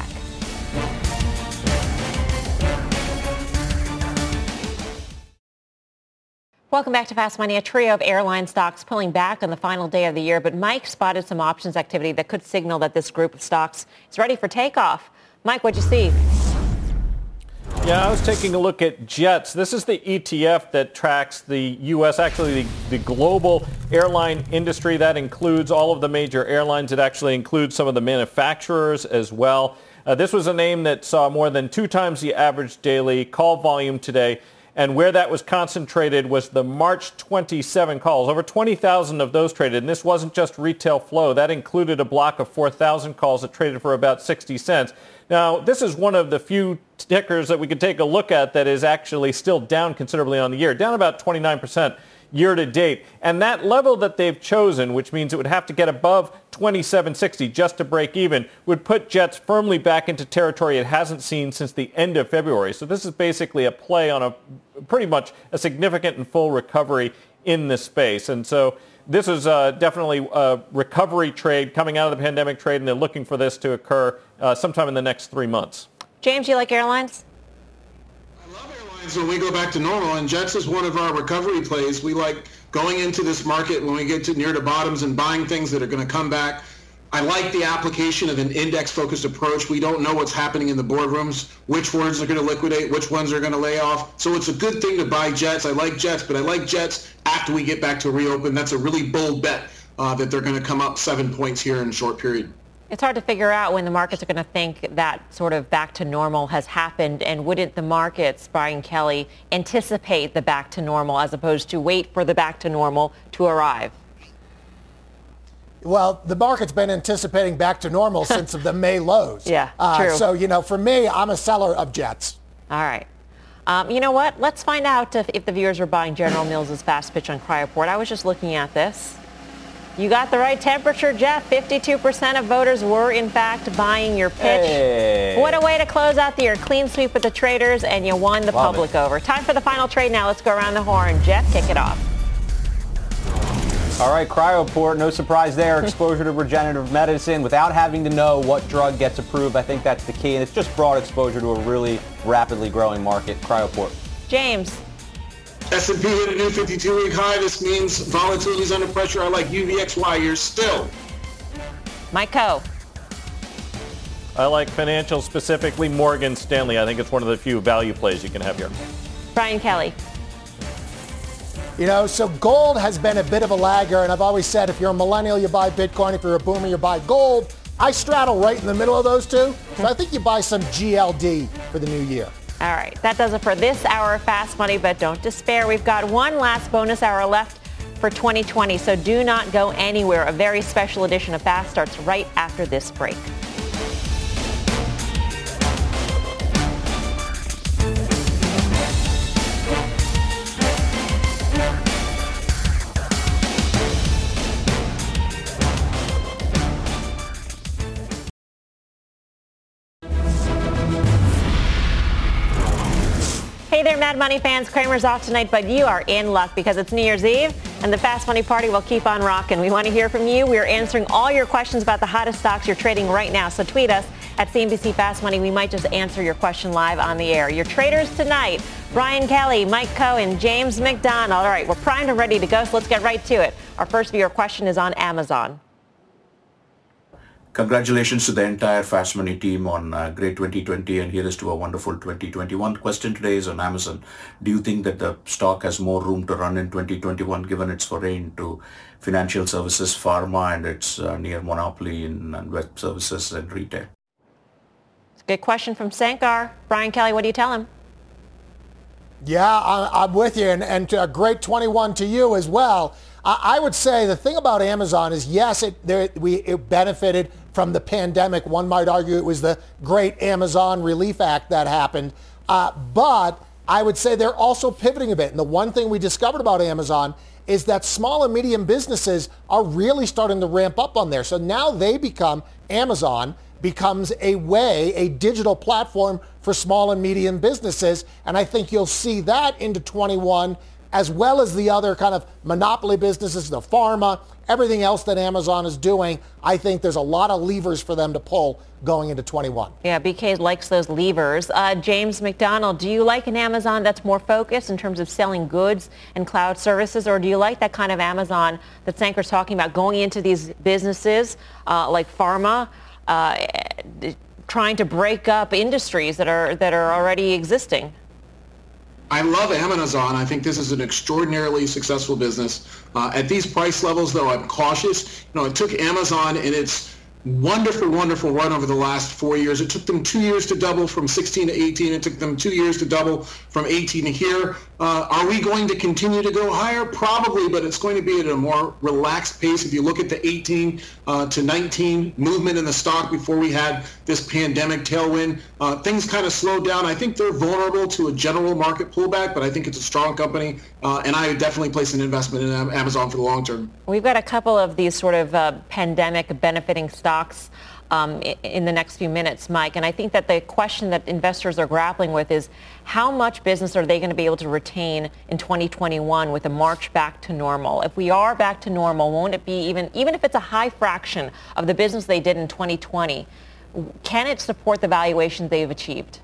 Welcome back to Fast Money. A trio of airline stocks pulling back on the final day of the year, but Mike spotted some options activity that could signal that this group of stocks is ready for takeoff. Mike, what'd you see? Yeah, I was taking a look at Jets. This is the E T F that tracks the U S, actually the, the global airline industry. That includes all of the major airlines. It actually includes some of the manufacturers as well. Uh, this was a name that saw more than two times the average daily call volume today. And where that was concentrated was the March twenty-seven calls. Over twenty thousand of those traded. And this wasn't just retail flow. That included a block of four thousand calls that traded for about sixty cents. Now, this is one of the few tickers that we could take a look at that is actually still down considerably on the year, down about twenty-nine percent year to date. And that level that they've chosen, which means it would have to get above twenty-seven sixty just to break even, would put Jets firmly back into territory it hasn't seen since the end of February. So this is basically a play on a pretty much a significant and full recovery in this space. And so this is uh, definitely a recovery trade coming out of the pandemic trade, and they're looking for this to occur uh, sometime in the next three months. James, you like airlines? I love airlines when we go back to normal, and Jets is one of our recovery plays. We like going into this market when we get to near the bottoms and buying things that are going to come back. I like the application of an index-focused approach. We don't know what's happening in the boardrooms, which ones are going to liquidate, which ones are going to lay off. So it's a good thing to buy Jets. I like Jets, but I like Jets after we get back to reopen. That's a really bold bet uh, that they're going to come up seven points here in a short period. It's hard to figure out when the markets are going to think that sort of back to normal has happened. And wouldn't the markets, Brian Kelly, anticipate the back to normal as opposed to wait for the back to normal to arrive? Well, the market's been anticipating back to normal since the May lows. Yeah, uh, true. So, you know, for me, I'm a seller of Jets. All right. Um, you know what? Let's find out if, if the viewers were buying General Mills' fast pitch on Cryoport. I was just looking at this. You got the right temperature, Jeff. fifty-two percent of voters were, in fact, buying your pitch. Hey. What a way to close out the year. Clean sweep with the traders, and you won the Love public it. over. Time for the final trade now. Let's go around the horn. Jeff, kick it off. All right, Cryoport, no surprise there. Exposure to regenerative medicine without having to know what drug gets approved. I think that's the key, and it's just broad exposure to a really rapidly growing market. Cryoport. James. S and P hit a new fifty-two-week high. This means volatility is under pressure. I like U V X Y here still. Mike Coe. I like financial, specifically Morgan Stanley. I think it's one of the few value plays you can have here. Brian Kelly. You know, so gold has been a bit of a lagger, and I've always said if you're a millennial, you buy Bitcoin. If you're a boomer, you buy gold. I straddle right in the middle of those two, so I think you buy some G L D for the new year. All right, that does it for this hour of Fast Money, but don't despair. We've got one last bonus hour left for twenty twenty, so do not go anywhere. A very special edition of Fast starts right after this break. Hey there, Mad Money fans. Cramer's off tonight, but you are in luck because it's New Year's Eve and the Fast Money Party will keep on rocking. We want to hear from you. We are answering all your questions about the hottest stocks you're trading right now. So tweet us at C N B C Fast Money. We might just answer your question live on the air. Your traders tonight, Brian Kelly, Mike Cohen, James McDonald. All right, we're primed and ready to go, so let's get right to it. Our first viewer question is on Amazon. Congratulations to the entire Fast Money team on a great twenty twenty, and here is to a wonderful twenty twenty-one. Question today is on Amazon. Do you think that the stock has more room to run in twenty twenty-one given its foray into financial services, pharma, and its uh, near monopoly in uh, web services and retail? It's a good question from Sankar. Brian Kelly, what do you tell him? Yeah, I'm with you, and, and a great twenty-one to you as well. I would say the thing about Amazon is, yes, it, there, we, it benefited from the pandemic. One might argue it was the great Amazon Relief Act that happened. Uh, but I would say they're also pivoting a bit. And the one thing we discovered about Amazon is that small and medium businesses are really starting to ramp up on there. So now they become, Amazon becomes a way, a digital platform for small and medium businesses. And I think you'll see that into twenty-one, as well as the other kind of monopoly businesses, the pharma, everything else that Amazon is doing. I think there's a lot of levers for them to pull going into twenty-one. Yeah, B K likes those levers. Uh, James McDonald, do you like an Amazon that's more focused in terms of selling goods and cloud services, or do you like that kind of Amazon that Sankar's talking about, going into these businesses uh, like pharma, uh, trying to break up industries that are that are already existing? I love Amazon. I think this is an extraordinarily successful business. Uh, at these price levels, though, I'm cautious. You know, it took Amazon in its wonderful, wonderful run over the last four years. It took them two years to double from sixteen to eighteen. It took them two years to double from eighteen to here. Uh, are we going to continue to go higher? Probably, but it's going to be at a more relaxed pace. If you look at the eighteen uh, to nineteen movement in the stock before we had this pandemic tailwind, uh, things kind of slowed down. I think they're vulnerable to a general market pullback, but I think it's a strong company, uh, and I would definitely place an investment in Amazon for the long term. We've got a couple of these sort of uh, pandemic benefiting stocks um, in the next few minutes, Mike. And I think that the question that investors are grappling with is how much business are they going to be able to retain in twenty twenty-one with a march back to normal? If we are back to normal, won't it be even, even if it's a high fraction of the business they did in twenty twenty, can it support the valuations they've achieved?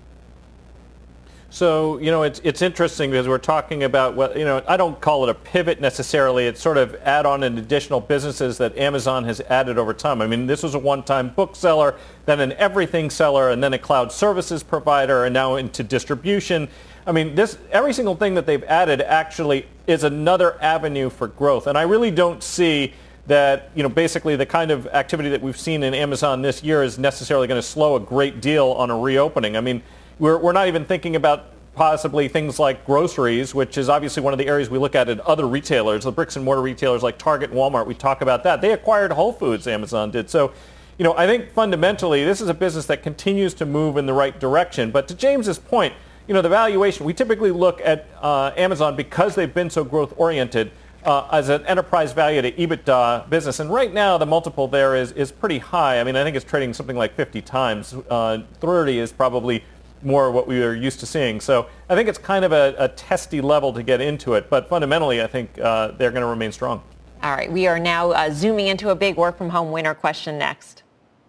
So, you know, it's it's interesting because we're talking about, well, you know, I don't call it a pivot necessarily. It's sort of add-on and additional businesses that Amazon has added over time. I mean, this was a one-time bookseller, then an everything seller, and then a cloud services provider, and now into distribution. I mean, this every single thing that they've added actually is another avenue for growth. And I really don't see that, you know, basically the kind of activity that we've seen in Amazon this year is necessarily going to slow a great deal on a reopening. I mean, We're, we're not even thinking about possibly things like groceries, which is obviously one of the areas we look at at other retailers, the bricks and mortar retailers like Target and Walmart. We talk about that. They acquired Whole Foods, Amazon did. So, you know, I think fundamentally this is a business that continues to move in the right direction. But to James's point, you know, the valuation, we typically look at uh, Amazon because they've been so growth oriented uh, as an enterprise value to EBITDA business. And right now the multiple there is, is pretty high. I mean, I think it's trading something like fifty times. Uh, thirty is probably more what we are used to seeing. So I think it's kind of a, a testy level to get into it, but fundamentally I think uh, they're going to remain strong. All right, we are now uh, zooming into a big work from home winner question next.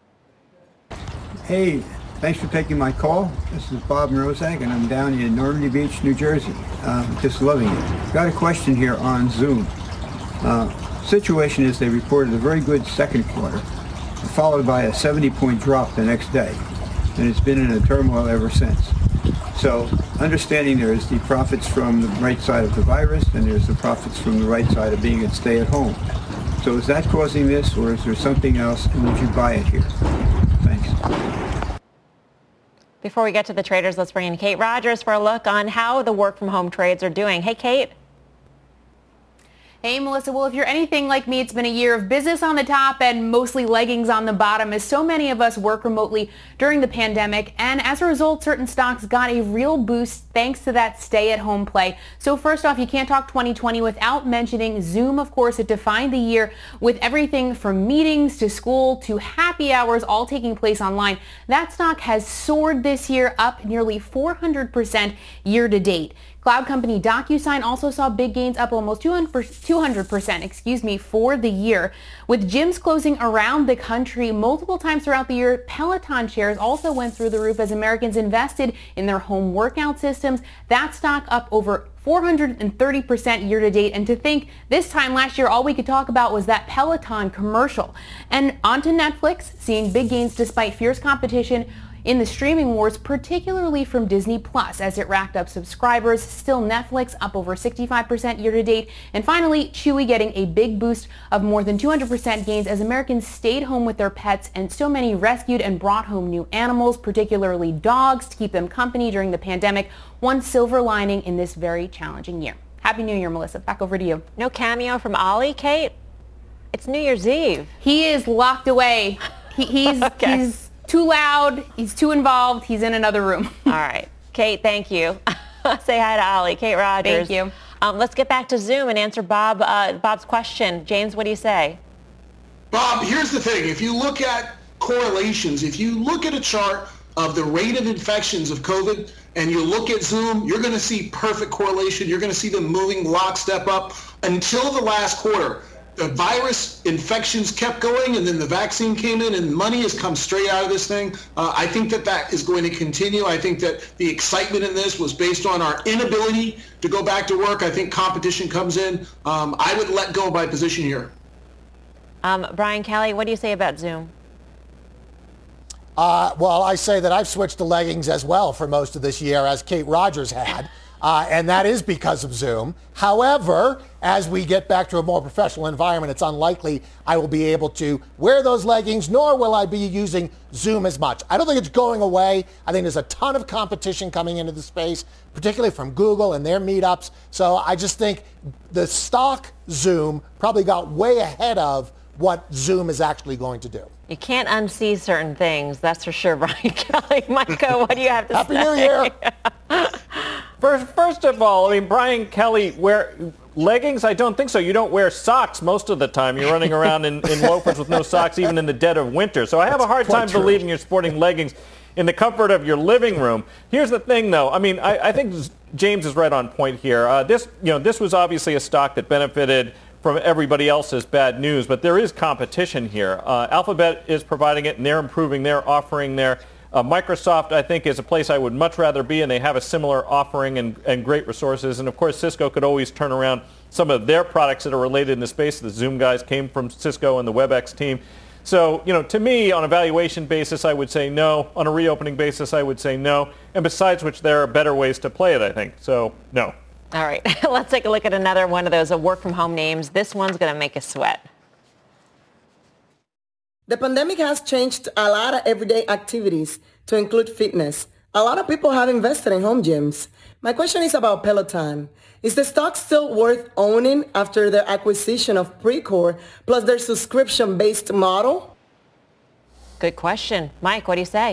Hey, thanks for taking my call. This is Bob Rozak, and I'm down in Normandy Beach, New Jersey. Um, just loving it. Got a question here on Zoom. Uh, situation is they reported a very good second quarter, followed by a seventy point drop the next day. And it's been in a turmoil ever since. So understanding there's the profits from the right side of the virus and there's the profits from the right side of being at stay at home. So is that causing this, or is there something else, and would you buy it here? Thanks. Before we get to the traders, let's bring in Kate Rogers for a look on how the work from home trades are doing. Hey, Kate. Hey, Melissa. Well, if you're anything like me, it's been a year of business on the top and mostly leggings on the bottom, as so many of us work remotely during the pandemic. And as a result, certain stocks got a real boost thanks to that stay-at-home play. So first off, you can't talk twenty twenty without mentioning Zoom. Of course, it defined the year with everything from meetings to school to happy hours all taking place online. That stock has soared this year, up nearly four hundred percent year to date. Cloud company DocuSign also saw big gains, up almost two hundred percent, excuse me, for the year. With gyms closing around the country multiple times throughout the year, Peloton shares also went through the roof as Americans invested in their home workout systems. That stock up over four hundred thirty percent year to date. And to think this time last year, all we could talk about was that Peloton commercial. And onto Netflix, seeing big gains despite fierce competition in the streaming wars, particularly from Disney Plus, as it racked up subscribers. Still, Netflix up over sixty-five percent year to date. And finally, Chewy getting a big boost of more than two hundred percent gains as Americans stayed home with their pets, and so many rescued and brought home new animals, particularly dogs, to keep them company during the pandemic. One silver lining in this very challenging year. Happy New Year, Melissa. Back over to you. No cameo from Ollie, Kate? It's New Year's Eve. He is locked away. He, he's okay. he's too loud, he's too involved, he's in another room. All right. Kate, thank you. Say hi to Ollie. Kate Rogers. Thank you. Um, let's get back to Zoom and answer Bob uh, Bob's question. James, what do you say? Bob, here's the thing. If you look at correlations, if you look at a chart of the rate of infections of COVID and you look at Zoom, you're going to see perfect correlation. You're going to see them moving lockstep up until the last quarter. The virus infections kept going, and then the vaccine came in, and money has come straight out of this thing. Uh, I think that that is going to continue. I think that the excitement in this was based on our inability to go back to work. I think competition comes in. Um, I would let go of my position here. Um, Brian Kelly, what do you say about Zoom? Uh, well, I say that I've switched to leggings as well for most of this year, as Kate Rogers had. Uh, and that is because of Zoom. However, as we get back to a more professional environment, it's unlikely I will be able to wear those leggings, nor will I be using Zoom as much. I don't think it's going away. I think there's a ton of competition coming into the space, particularly from Google and their meetups. So I just think the stock Zoom probably got way ahead of what Zoom is actually going to do. You can't unsee certain things, that's for sure, Brian Kelly. Michael, what do you have to Happy say? Happy New Year. First, first of all, I mean, Brian Kelly, wear leggings? I don't think so. You don't wear socks most of the time. You're running around in, in loafers with no socks even in the dead of winter. So I have That's a hard time true. believing you're sporting leggings in the comfort of your living room. Here's the thing, though. I mean, I, I think James is right on point here. Uh, this, you know, this was obviously a stock that benefited from everybody else's bad news, but there is competition here. Uh, Alphabet is providing it, and they're improving their offering there. Uh, Microsoft, I think, is a place I would much rather be, and they have a similar offering and, and great resources. And, of course, Cisco could always turn around some of their products that are related in the space. The Zoom guys came from Cisco and the WebEx team. So, you know, to me, on a valuation basis, I would say no. On a reopening basis, I would say no. And besides which, there are better ways to play it, I think. So, no. All right. Let's take a look at another one of those work-from-home names. This one's going to make us sweat. The pandemic has changed a lot of everyday activities to include fitness. A lot of people have invested in home gyms. My question is about Peloton. Is the stock still worth owning after the acquisition of Precor plus their subscription-based model? Good question. Mike, what do you say?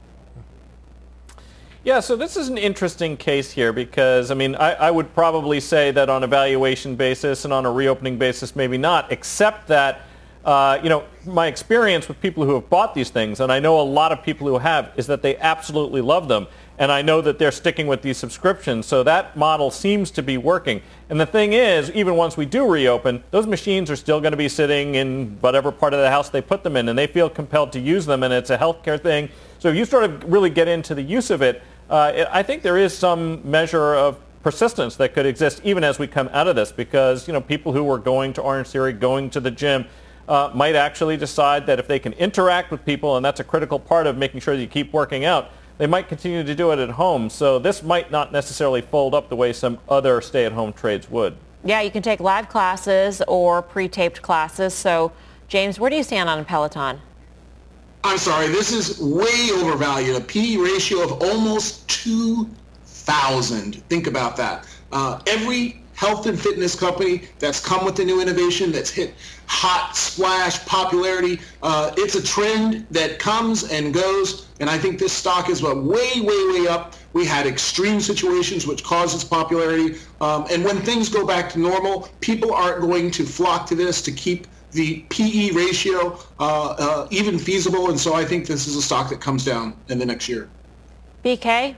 Yeah, so this is an interesting case here because, I mean, I, I would probably say that on a valuation basis and on a reopening basis, maybe not, except that Uh, you know, my experience with people who have bought these things, and I know a lot of people who have, is that they absolutely love them. And I know that they're sticking with these subscriptions. So that model seems to be working. And the thing is, even once we do reopen, those machines are still going to be sitting in whatever part of the house they put them in, and they feel compelled to use them, and it's a healthcare thing. So if you sort of really get into the use of it, uh, it I think there is some measure of persistence that could exist even as we come out of this, because, you know, people who were going to Orange Theory, going to the gym, Uh, might actually decide that if they can interact with people, and that's a critical part of making sure that you keep working out, they might continue to do it at home. So this might not necessarily fold up the way some other stay-at-home trades would. Yeah, you can take live classes or pre-taped classes. So, James, where do you stand on Peloton? I'm sorry, this is way overvalued. A P E ratio of almost two thousand. Think about that. Uh, every health and fitness company that's come with a new innovation that's hit hot splash popularity, uh, it's a trend that comes and goes, and I think this stock is uh, way, way, way up. We had extreme situations which caused its popularity, um, and when things go back to normal, people aren't going to flock to this to keep the P E ratio uh, uh, even feasible, and so I think this is a stock that comes down in the next year. B K?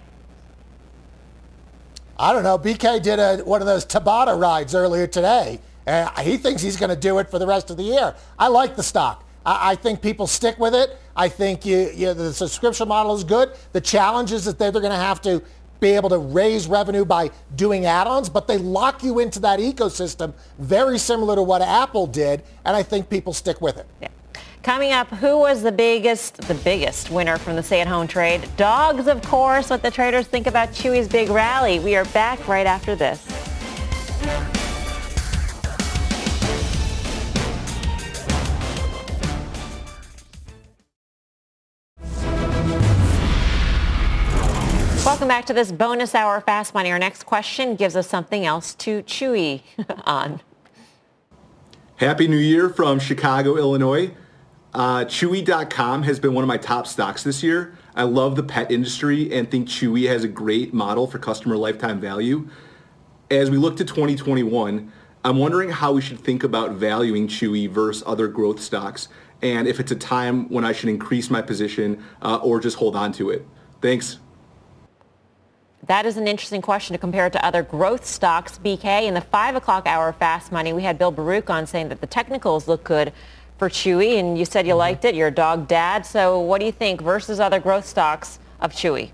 I don't know. B K did a, one of those Tabata rides earlier today, and he thinks he's going to do it for the rest of the year. I like the stock. I, I think people stick with it. I think you, you, the subscription model is good. The challenge is that they're going to have to be able to raise revenue by doing add-ons, but they lock you into that ecosystem very similar to what Apple did, and I think people stick with it. Yeah. Coming up, who was the biggest, the biggest winner from the stay-at-home trade? Dogs, of course. What the traders think about Chewy's big rally. We are back right after this. Welcome back to this bonus hour Fast Money. Our next question gives us something else to Chewy on. Happy New Year from Chicago, Illinois. Uh, Chewy dot com has been one of my top stocks this year. I love the pet industry and think Chewy has a great model for customer lifetime value. As we look to twenty twenty-one, I'm wondering how we should think about valuing Chewy versus other growth stocks, and if it's a time when I should increase my position uh, or just hold on to it. Thanks. That is an interesting question to compare it to other growth stocks. B K, in the five o'clock hour Fast Money, we had Bill Baruch on saying that the technicals look good for Chewy, and you said you mm-hmm. liked it. You're a dog dad. So what do you think versus other growth stocks of Chewy?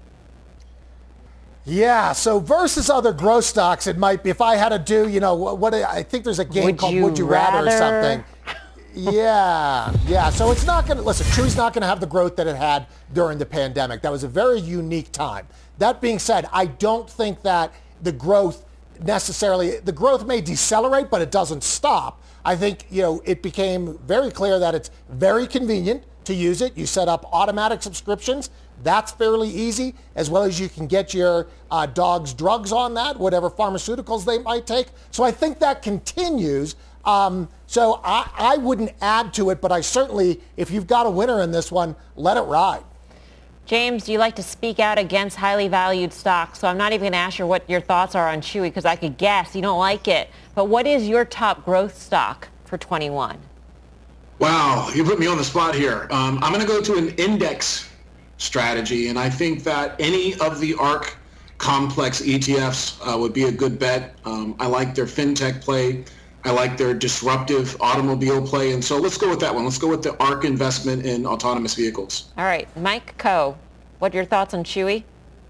Yeah, so versus other growth stocks, it might be, if I had to do, you know, what, what I think there's a game Would called you Would You Rather, rather or something. Yeah, yeah. So it's not going to, listen, Chewy's not going to have the growth that it had during the pandemic. That was a very unique time. That being said, I don't think that the growth necessarily, the growth may decelerate, but it doesn't stop. I think, you know, it became very clear that it's very convenient to use it. You set up automatic subscriptions. That's fairly easy, as well as you can get your uh, dog's drugs on that, whatever pharmaceuticals they might take. So I think that continues. Um, so I, I wouldn't add to it, but I certainly, if you've got a winner in this one, let it ride. James, do you like to speak out against highly valued stocks? So I'm not even going to ask you what your thoughts are on Chewy because I could guess you don't like it. But what is your top growth stock for twenty-one? Wow, you put me on the spot here. Um, I'm going to go to an index strategy, and I think that any of the ARK complex E T Fs uh, would be a good bet. Um, I like their fintech play. I like their disruptive automobile play. And so let's go with that one. Let's go with the ARK investment in autonomous vehicles. All right. Mike Coe, what are your thoughts on Chewy?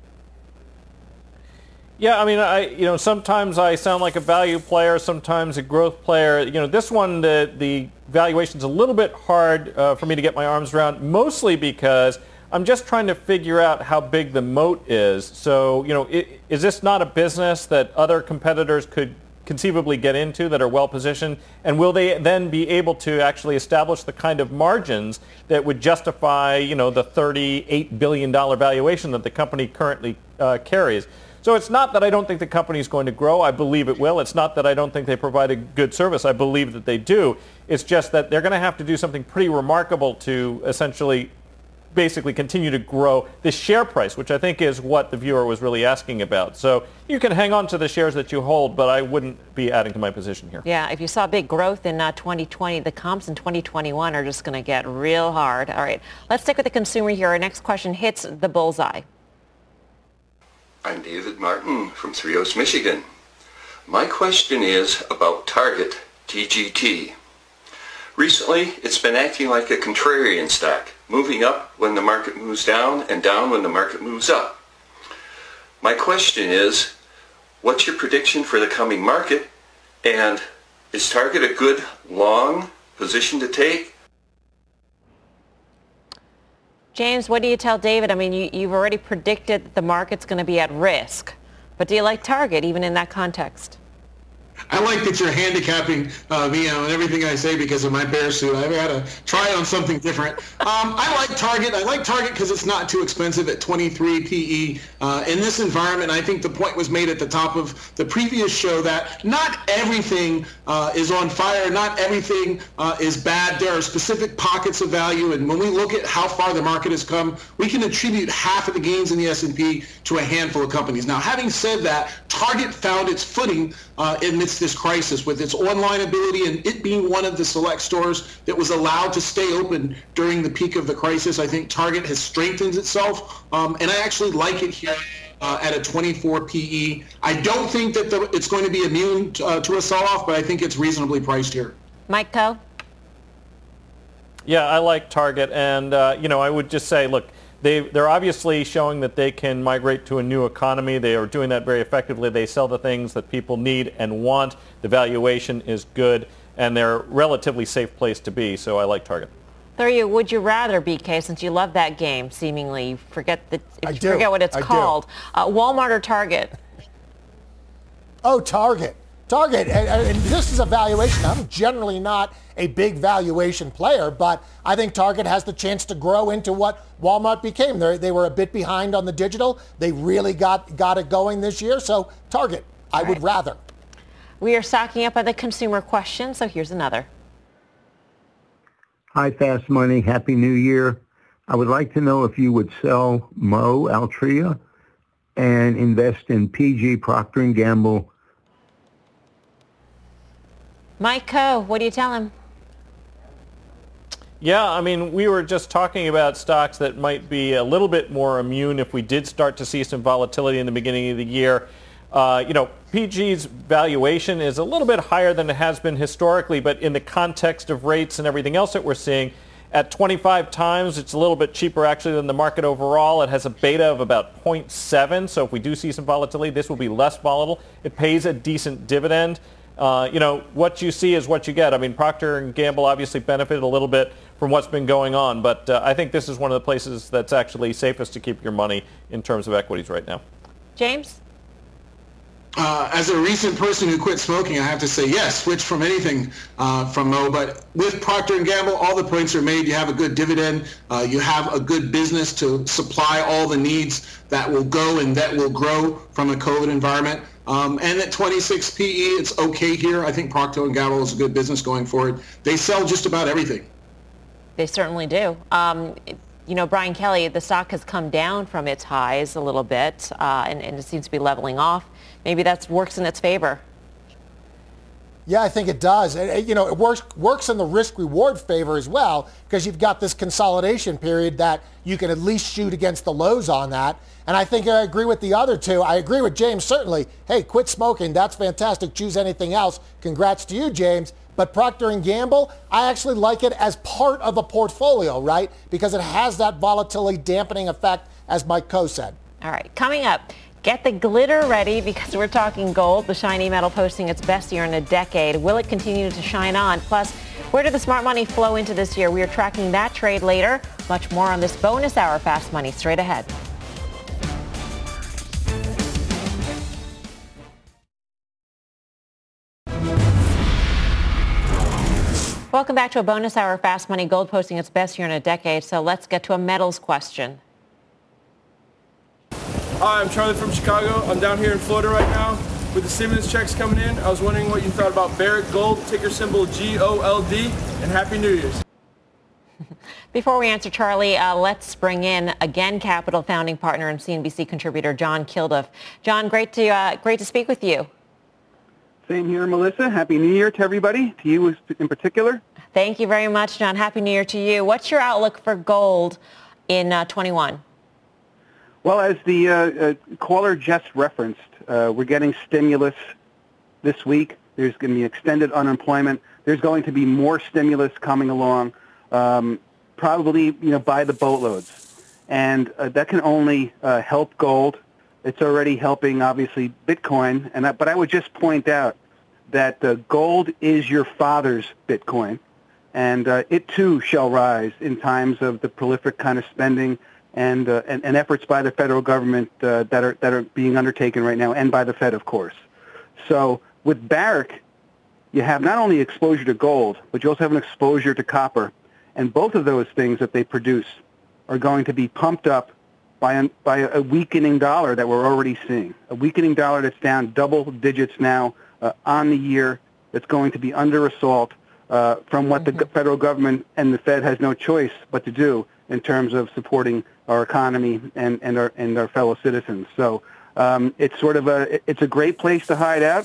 Yeah, I mean, I you know, sometimes I sound like a value player, sometimes a growth player. You know, this one, the, the valuation's a little bit hard uh, for me to get my arms around, mostly because I'm just trying to figure out how big the moat is. So, you know, it, is this not a business that other competitors could conceivably get into that are well positioned, and will they then be able to actually establish the kind of margins that would justify, you know, the thirty-eight billion dollars valuation that the company currently uh, carries? So it's not that I don't think the company is going to grow. I believe it will. It's not that I don't think they provide a good service. I believe that they do. It's just that they're going to have to do something pretty remarkable to essentially basically continue to grow the share price, which I think is what the viewer was really asking about. So you can hang on to the shares that you hold, but I wouldn't be adding to my position here. Yeah, if you saw big growth in uh, twenty twenty, the comps in twenty twenty-one are just going to get real hard. All right, let's stick with the consumer here. Our next question hits the bullseye. I'm David Martin from Three Oaks, Michigan. My question is about Target, T G T. Recently, it's been acting like a contrarian stock, moving up when the market moves down and down when the market moves up. My question is, what's your prediction for the coming market, and is Target a good long position to take? James, what do you tell David? I mean, you, you've already predicted that the market's going to be at risk. But do you like Target even in that context? I like that you're handicapping uh, me on everything I say because of my bear suit. I've got to try on something different. Um, I like Target. I like Target because it's not too expensive at twenty-three P E. Uh, in this environment, I think the point was made at the top of the previous show that not everything uh, is on fire. Not everything uh, is bad. There are specific pockets of value. And when we look at how far the market has come, we can attribute half of the gains in the S and P to a handful of companies. Now, having said that, Target found its footing uh, amidst this crisis with its online ability and it being one of the select stores that was allowed to stay open during the peak of the crisis. I think Target has strengthened itself, um, and I actually like it here uh, at a twenty-four P E. I don't think that the, it's going to be immune to, uh, to a sell-off, but I think it's reasonably priced here. Mike Coe? Yeah, I like Target, and uh, you know, I would just say, look, They, they're obviously showing that they can migrate to a new economy. They are doing that very effectively. They sell the things that people need and want. The valuation is good, and they're a relatively safe place to be, so I like Target. There you, would you rather, B K, since you love that game, seemingly, you forget, the, I you do. forget what it's I called. Uh, Walmart or Target? Oh, Target. Target, and, and this is a valuation. I'm generally not a big valuation player, but I think Target has the chance to grow into what Walmart became. They're, they were a bit behind on the digital. They really got, got it going this year. So Target, I All would right. rather. We are stocking up on the consumer question, so here's another. Hi, Fast Money. Happy New Year. I would like to know if you would sell Mo Altria and invest in P G, Procter and Gamble. Mike Coe, what do you tell him? Yeah, I mean, we were just talking about stocks that might be a little bit more immune if we did start to see some volatility in the beginning of the year. Uh, you know, P G's valuation is a little bit higher than it has been historically, but in the context of rates and everything else that we're seeing, at twenty-five times, it's a little bit cheaper actually than the market overall. It has a beta of about zero point seven, so if we do see some volatility, this will be less volatile. It pays a decent dividend. Uh, you know, what you see is what you get. I mean, Procter and Gamble obviously benefited a little bit from what's been going on, but uh, I think this is one of the places that's actually safest to keep your money in terms of equities right now. James? Uh, as a recent person who quit smoking, I have to say yes, switch from anything uh, from Mo. But with Procter and Gamble, all the points are made. You have a good dividend. Uh, you have a good business to supply all the needs that will go and that will grow from a COVID environment. Um, and at twenty-six P E, it's okay here. I think Procter and Gamble is a good business going forward. They sell just about everything. They certainly do. Um, you know, Brian Kelly, the stock has come down from its highs a little bit, uh, and, and it seems to be leveling off. Maybe that works in its favor. Yeah, I think it does. And, you know, it works works in the risk-reward favor as well because you've got this consolidation period that you can at least shoot against the lows on that. And I think I agree with the other two. I agree with James, certainly. Hey, quit smoking. That's fantastic. Choose anything else. Congrats to you, James. But Procter and Gamble, I actually like it as part of a portfolio, right? Because it has that volatility dampening effect, as Mike Coe said. All right, coming up. Get the glitter ready because we're talking gold, the shiny metal posting its best year in a decade. Will it continue to shine on? Plus, where did the smart money flow into this year? We are tracking that trade later. Much more on this bonus hour Fast Money straight ahead. Welcome back to a bonus hour Fast Money. Gold posting its best year in a decade. So let's get to a metals question. Hi, I'm Charlie from Chicago. I'm down here in Florida right now with the stimulus checks coming in. I was wondering what you thought about Barrick Gold, ticker symbol G O L D, and Happy New Year's. Before we answer, Charlie, uh, let's bring in again Capital founding partner and C N B C contributor John Kilduff. John, great to uh, great to speak with you. Same here, Melissa. Happy New Year to everybody, to you in particular. Thank you very much, John. Happy New Year to you. What's your outlook for gold in uh, twenty-one? Well, as the uh, uh, caller just referenced, uh, we're getting stimulus this week. There's going to be extended unemployment. There's going to be more stimulus coming along, um, probably you know by the boatloads, and uh, that can only uh, help gold. It's already helping, obviously, Bitcoin. And I, but I would just point out that uh, gold is your father's Bitcoin. and uh, it too shall rise in times of the prolific kind of spending and uh, and, and efforts by the federal government uh, that are that are being undertaken right now, and by the Fed, of course. So with Barrick, you have not only exposure to gold, but you also have an exposure to copper, and both of those things that they produce are going to be pumped up by a, by a weakening dollar that we're already seeing. A weakening dollar that's down double digits now uh, on the year, that's going to be under assault uh, from what mm-hmm. the federal government and the Fed has no choice but to do in terms of supporting our economy and, and our and our fellow citizens. So um, it's sort of a it's a great place to hide out.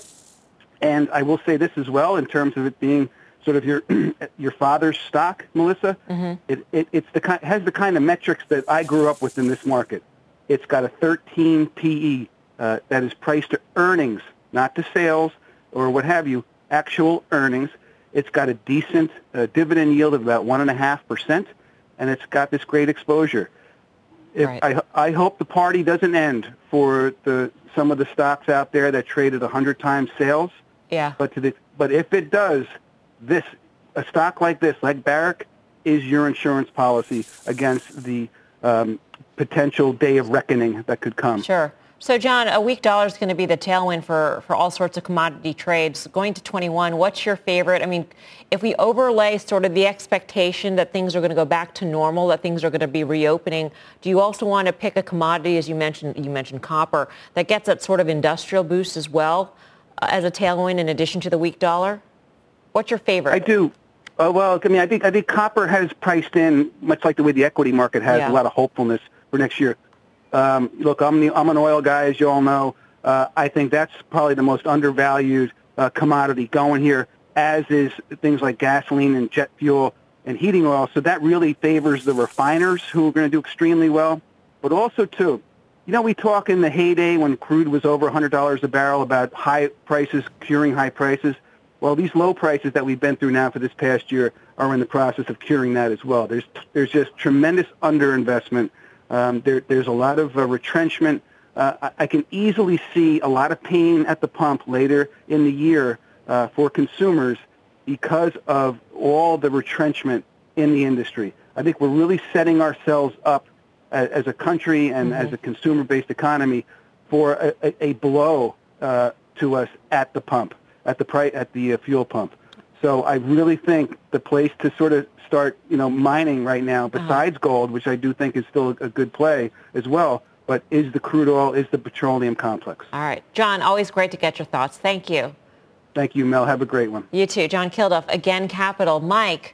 And I will say this as well, in terms of it being sort of your your father's stock, Melissa. Mm-hmm. It, it it's the kind has the kind of metrics that I grew up with in this market. It's got a thirteen P E uh, that is priced to earnings, not to sales or what have you, actual earnings. It's got a decent uh, dividend yield of about one and a half percent, and it's got this great exposure. If Right. I, I hope the party doesn't end for the some of the stocks out there that traded one hundred times sales. Yeah. But to the, but if it does, this a stock like this, like Barrick, is your insurance policy against the um, potential day of reckoning that could come. Sure. So, John, a weak dollar is going to be the tailwind for, for all sorts of commodity trades. Going to twenty-one, what's your favorite? I mean, if we overlay sort of the expectation that things are going to go back to normal, that things are going to be reopening, do you also want to pick a commodity, as you mentioned, you mentioned copper, that gets that sort of industrial boost as well uh, as a tailwind in addition to the weak dollar? What's your favorite? I do. Uh, well, I mean, I think I think copper has priced in, much like the way the equity market has, Yeah. a lot of hopefulness for next year. Um, look, I'm the, I'm an oil guy, as you all know. Uh, I think that's probably the most undervalued uh, commodity going here, as is things like gasoline and jet fuel and heating oil. So that really favors the refiners, who are going to do extremely well. But also, too, you know, we talk in the heyday when crude was over one hundred dollars a barrel about high prices curing high prices. Well, these low prices that we've been through now for this past year are in the process of curing that as well. There's there's just tremendous underinvestment. Um, there, there's a lot of uh, retrenchment. Uh, I, I can easily see a lot of pain at the pump later in the year uh, for consumers because of all the retrenchment in the industry. I think we're really setting ourselves up as, as a country and Mm-hmm. as a consumer-based economy for a, a, a blow uh, to us at the pump, at the price, at the uh, fuel pump. So I really think the place to sort of start, you know, mining right now, besides uh-huh. gold, which I do think is still a good play as well, but is the crude oil, is the petroleum complex. All right. John, always great to get your thoughts. Thank you. Thank you, Mel. Have a great one. You too. John Kilduff, Again Capital. Mike,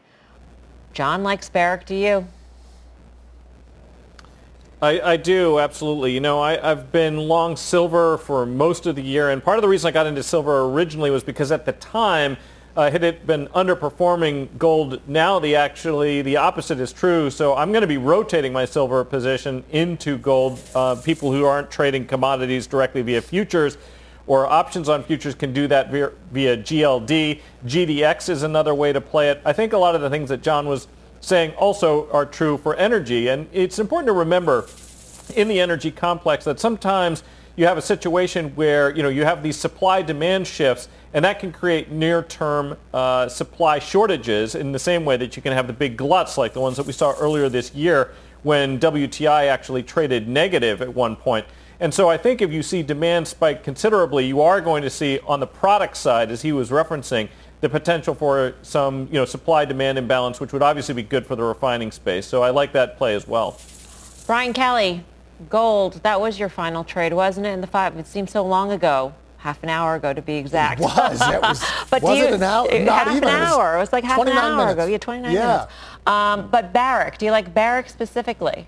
John likes Barrick. Do you? I, I do, absolutely. You know, I, I've been long silver for most of the year, and part of the reason I got into silver originally was because at the time, Uh, had it been underperforming gold. Now the actually the opposite is true. So I'm going to be rotating my silver position into gold. Uh, people who aren't trading commodities directly via futures or options on futures can do that via, via G L D. G D X is another way to play it. I think a lot of the things that John was saying also are true for energy. And it's important to remember in the energy complex that sometimes you have a situation where, you know, you have these supply-demand shifts, and that can create near-term uh, supply shortages in the same way that you can have the big gluts like the ones that we saw earlier this year when W T I actually traded negative at one point. And so I think if you see demand spike considerably, you are going to see on the product side, as he was referencing, the potential for some, you know, supply-demand imbalance, which would obviously be good for the refining space. So I like that play as well. Brian Kelly, gold, that was your final trade, wasn't it, in the five? It seems so long ago. Half an hour ago, to be exact. It was. It was. But was do you, it an hour? It, Not half even. an hour. It was like half an hour minutes. ago. Yeah, twenty-nine yeah. minutes. Um, but Barrick, do you like Barrick specifically?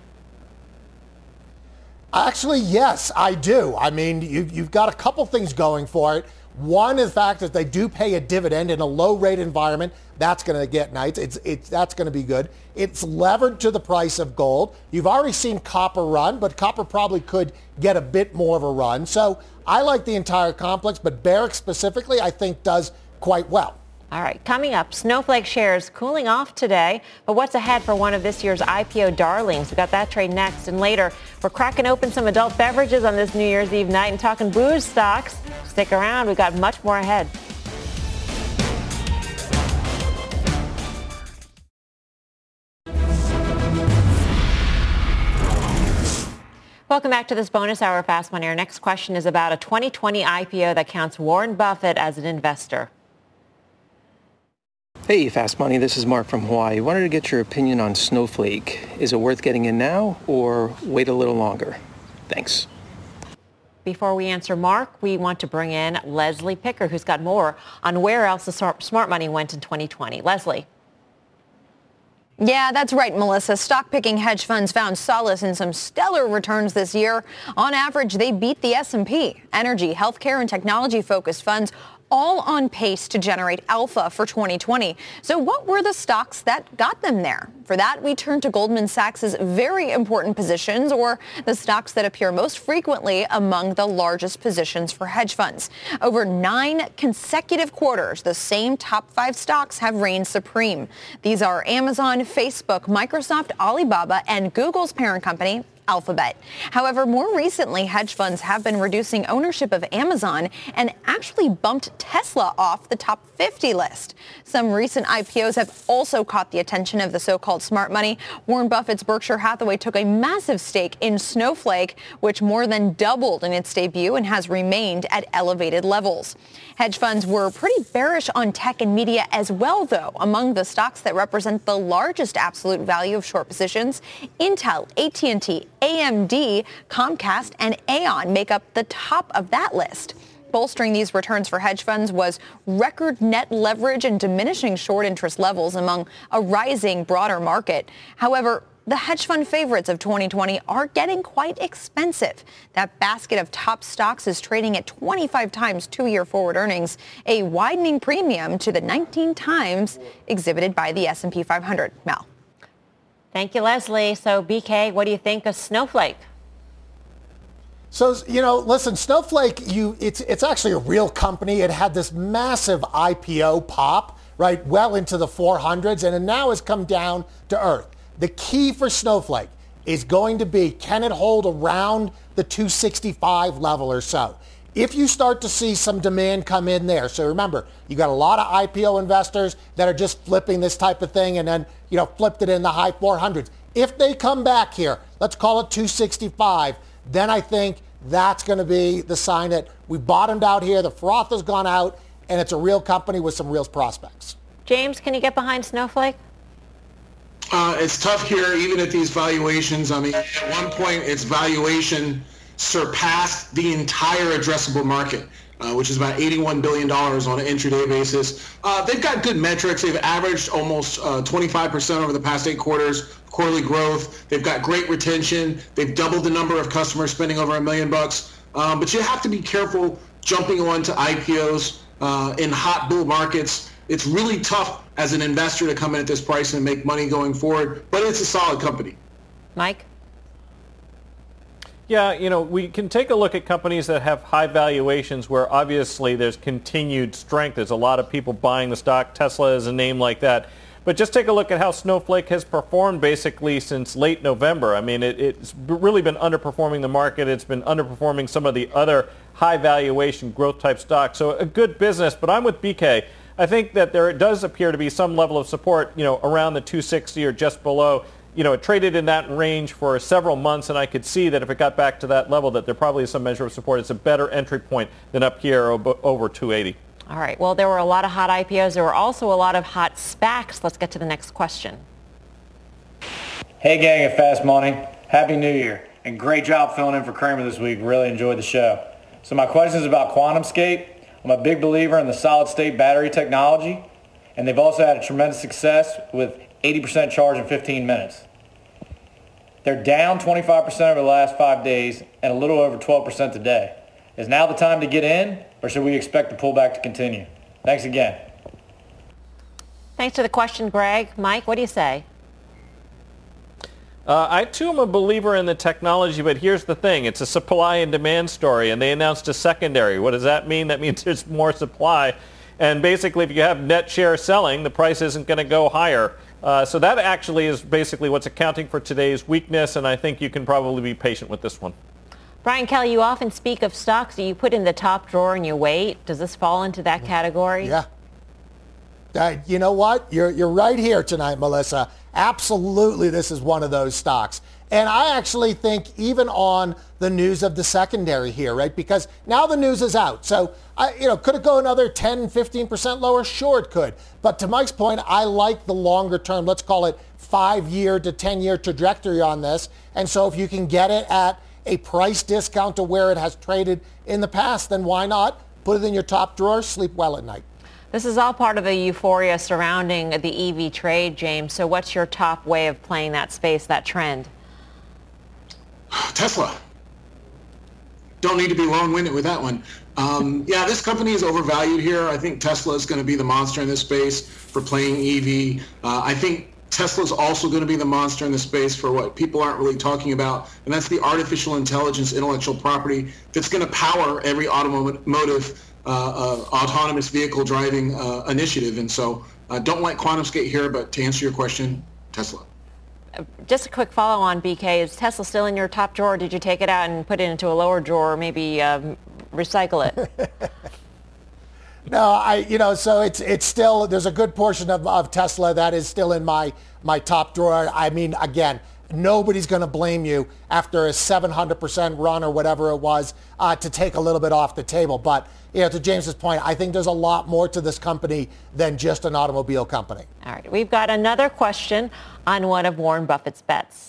Actually, yes, I do. I mean, you, you've got a couple things going for it. One is the fact that they do pay a dividend in a low-rate environment. That's going to get nice. It's, it's, that's going to be good. It's levered to the price of gold. You've already seen copper run, but copper probably could get a bit more of a run. So I like the entire complex, but Barrick specifically, I think, does quite well. All right, coming up, Snowflake shares cooling off today, but what's ahead for one of this year's I P O darlings? We got that trade next, and later, we're cracking open some adult beverages on this New Year's Eve night and talking booze stocks. Stick around, we've got much more ahead. Welcome back to this bonus hour of Fast Money. Our next question is about a twenty twenty I P O that counts Warren Buffett as an investor. Hey, Fast Money. This is Mark from Hawaii. Wanted to get your opinion on Snowflake. Is it worth getting in now or wait a little longer? Thanks. Before we answer Mark, we want to bring in Leslie Picker, who's got more on where else the smart money went in twenty twenty. Leslie. Yeah, that's right, Melissa. Stock-picking hedge funds found solace in some stellar returns this year. On average, they beat the S and P. Energy, healthcare, and technology-focused funds all on pace to generate alpha for twenty twenty. So what were the stocks that got them there? For that, we turn to Goldman Sachs's very important positions, or the stocks that appear most frequently among the largest positions for hedge funds. Over nine consecutive quarters, the same top five stocks have reigned supreme. These are Amazon, Facebook, Microsoft, Alibaba, and Google's parent company, Alphabet. However, more recently, hedge funds have been reducing ownership of Amazon and actually bumped Tesla off the top fifty list. Some recent I P Os have also caught the attention of the so-called smart money. Warren Buffett's Berkshire Hathaway took a massive stake in Snowflake, which more than doubled in its debut and has remained at elevated levels. Hedge funds were pretty bearish on tech and media as well, though. Among the stocks that represent the largest absolute value of short positions, Intel, A T and T, A M D, Comcast, and Aon make up the top of that list. Bolstering these returns for hedge funds was record net leverage and diminishing short interest levels among a rising broader market. However, the hedge fund favorites of twenty twenty are getting quite expensive. That basket of top stocks is trading at twenty-five times two-year forward earnings, a widening premium to the nineteen times exhibited by the S and P five hundred. Mel. Thank you, Leslie. So, B K, what do you think of Snowflake? So, you know, listen, Snowflake, you it's it's actually a real company. It had this massive I P O pop, right, well into the four hundreds, and it now has come down to earth. The key for Snowflake is going to be, can it hold around the two sixty-five level or so? If you start to see some demand come in there, so remember, you got a lot of I P O investors that are just flipping this type of thing and then, you know, flipped it in the high four hundreds. If they come back here, let's call it two sixty-five, then I think that's going to be the sign that we bottomed out here, the froth has gone out, and it's a real company with some real prospects. James, can you get behind Snowflake? Uh, it's tough here, even at these valuations. I mean, at one point, its valuation surpassed the entire addressable market, uh, which is about eighty-one billion dollars on an intraday basis. Uh, they've got good metrics. They've averaged almost uh, twenty-five percent over the past eight quarters, quarterly growth. They've got great retention. They've doubled the number of customers spending over a million bucks. Um, but you have to be careful jumping on to I P Os uh, in hot bull markets. It's really tough as an investor to come in at this price and make money going forward, but it's a solid company. Mike? Yeah, you know, we can take a look at companies that have high valuations where obviously there's continued strength. There's a lot of people buying the stock. Tesla is a name like that. But just take a look at how Snowflake has performed basically since late November. I mean, it, it's really been underperforming the market. It's been underperforming some of the other high valuation growth type stocks. So a good business, but I'm with B K. I think that there does appear to be some level of support, you know, around the two sixty or just below. You know, it traded in that range for several months, and I could see that if it got back to that level, that there probably is some measure of support. It's a better entry point than up here over two eighty. All right. Well, there were a lot of hot I P Os. There were also a lot of hot SPACs. Let's get to the next question. Hey, gang at Fast Money. Happy New Year. And great job filling in for Kramer this week. Really enjoyed the show. So my question is about QuantumScape. I'm a big believer in the solid-state battery technology, and they've also had a tremendous success with eighty percent charge in fifteen minutes. They're down twenty-five percent over the last five days and a little over twelve percent today. Is now the time to get in, or should we expect the pullback to continue? Thanks again. Thanks for the question, Greg. Mike, what do you say? Uh, I, too, am a believer in the technology, but here's the thing. It's a supply and demand story, and they announced a secondary. What does that mean? That means there's more supply. And basically, if you have net share selling, the price isn't going to go higher. Uh, so that actually is basically what's accounting for today's weakness, and I think you can probably be patient with this one. Brian Kelly, you often speak of stocks that you put in the top drawer and you wait. Does this fall into that category? Yeah. Uh, you know what? You're, you're right here tonight, Melissa. Absolutely, this is one of those stocks. And I actually think even on the news of the secondary here, right? Because now the news is out. So, I, you know, could it go another ten, fifteen percent lower? Sure, it could. But to Mike's point, I like the longer term, let's call it five-year to ten-year trajectory on this. And so if you can get it at a price discount to where it has traded in the past, then why not? Put it in your top drawer, sleep well at night. This is all part of the euphoria surrounding the E V trade, James. So what's your top way of playing that space, that trend? Tesla. Don't need to be long-winded with that one. Um, yeah, this company is overvalued here. I think Tesla is going to be the monster in this space for playing E V. Uh, I think Tesla is also going to be the monster in this space for what people aren't really talking about, and that's the artificial intelligence intellectual property that's going to power every automotive uh, uh, autonomous vehicle driving uh, initiative. And so uh, don't like QuantumScape here, but to answer your question, Tesla. Just a quick follow on, B K. Is Tesla still in your top drawer? Or did you take it out and put it into a lower drawer, or maybe um, recycle it? No, I, you know, so it's it's still, there's a good portion of, of Tesla that is still in my, my top drawer. I mean, again, nobody's going to blame you after a seven hundred percent run or whatever it was uh, to take a little bit off the table. But, you know, to James's point, I think there's a lot more to this company than just an automobile company. All right. We've got another question on one of Warren Buffett's bets.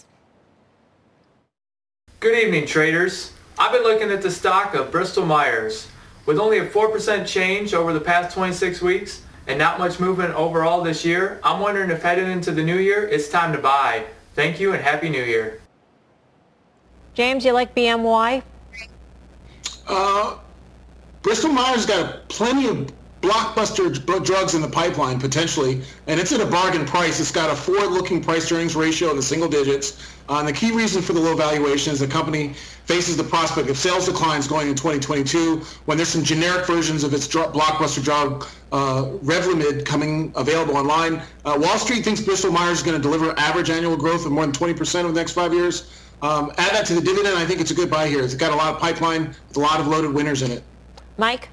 Good evening, traders. I've been looking at the stock of Bristol Myers. With only a four percent change over the past twenty-six weeks and not much movement overall this year, I'm wondering if heading into the new year, it's time to buy. Thank you and Happy New Year. James, you like B M Y? Uh, Bristol Myers got plenty of blockbuster drugs in the pipeline, potentially, and it's at a bargain price. It's got a forward-looking price-to-earnings ratio in the single digits. Uh, and the key reason for the low valuation is the company faces the prospect of sales declines going in twenty twenty-two when there's some generic versions of its dr- blockbuster drug, uh, Revlimid, coming available online. Uh, Wall Street thinks Bristol Myers is going to deliver average annual growth of more than twenty percent over the next five years. Um, add that to the dividend, I think it's a good buy here. It's got a lot of pipeline with a lot of loaded winners in it. Mike?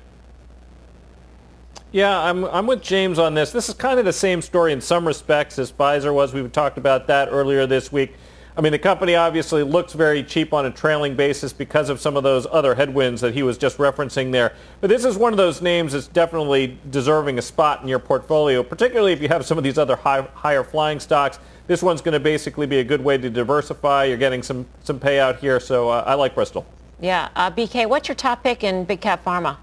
Yeah, I'm I'm with James on this. This is kind of the same story in some respects as Pfizer was. We talked about that earlier this week. I mean, the company obviously looks very cheap on a trailing basis because of some of those other headwinds that he was just referencing there. But this is one of those names that's definitely deserving a spot in your portfolio, particularly if you have some of these other high, higher flying stocks. This one's going to basically be a good way to diversify. You're getting some, some payout here, so uh, I like Bristol. Yeah. Uh, B K, what's your top pick in big cap pharma?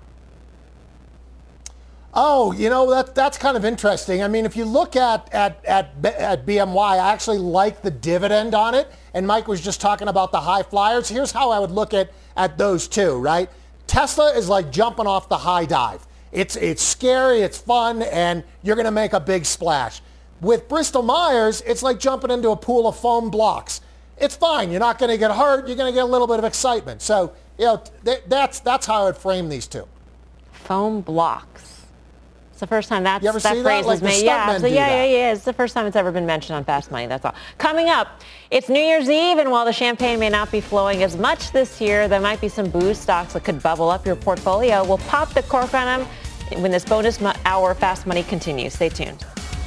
Oh, you know, that that's kind of interesting. I mean, if you look at, at, at, at B M Y, I actually like the dividend on it. And Mike was just talking about the high flyers. Here's how I would look at, at those two, right? Tesla is like jumping off the high dive. It's, it's scary, it's fun, and you're going to make a big splash. With Bristol Myers, it's like jumping into a pool of foam blocks. It's fine. You're not going to get hurt. You're going to get a little bit of excitement. So, you know, th- that's, that's how I would frame these two. Foam blocks. It's the first time that's, you ever that see phrase that? Like was made. Yeah, so yeah, yeah, yeah. It's the first time it's ever been mentioned on Fast Money. That's all. Coming up, it's New Year's Eve, and while the champagne may not be flowing as much this year, there might be some booze stocks that could bubble up your portfolio. We'll pop the cork on them when this bonus hour Fast Money continues. Stay tuned.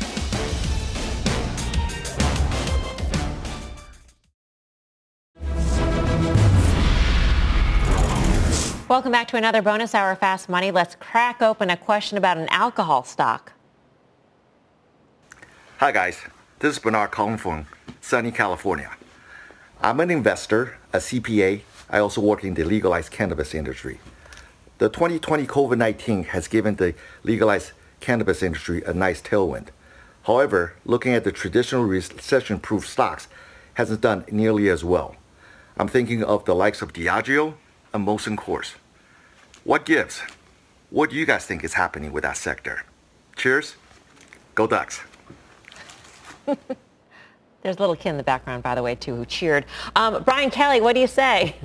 Welcome back to another bonus hour Fast Money. Let's crack open a question about an alcohol stock. Hi guys, this is Bernard calling from sunny California. I'm an investor, a C P A. I also work in the legalized cannabis industry. The twenty twenty COVID nineteen has given the legalized cannabis industry a nice tailwind. However, looking at the traditional recession-proof stocks hasn't done nearly as well. I'm thinking of the likes of Diageo and Molson Coors. What gives? What do you guys think is happening with that sector? Cheers. Go Ducks. There's a little kid in the background, by the way, too, who cheered. Um, Brian Kelly, what do you say?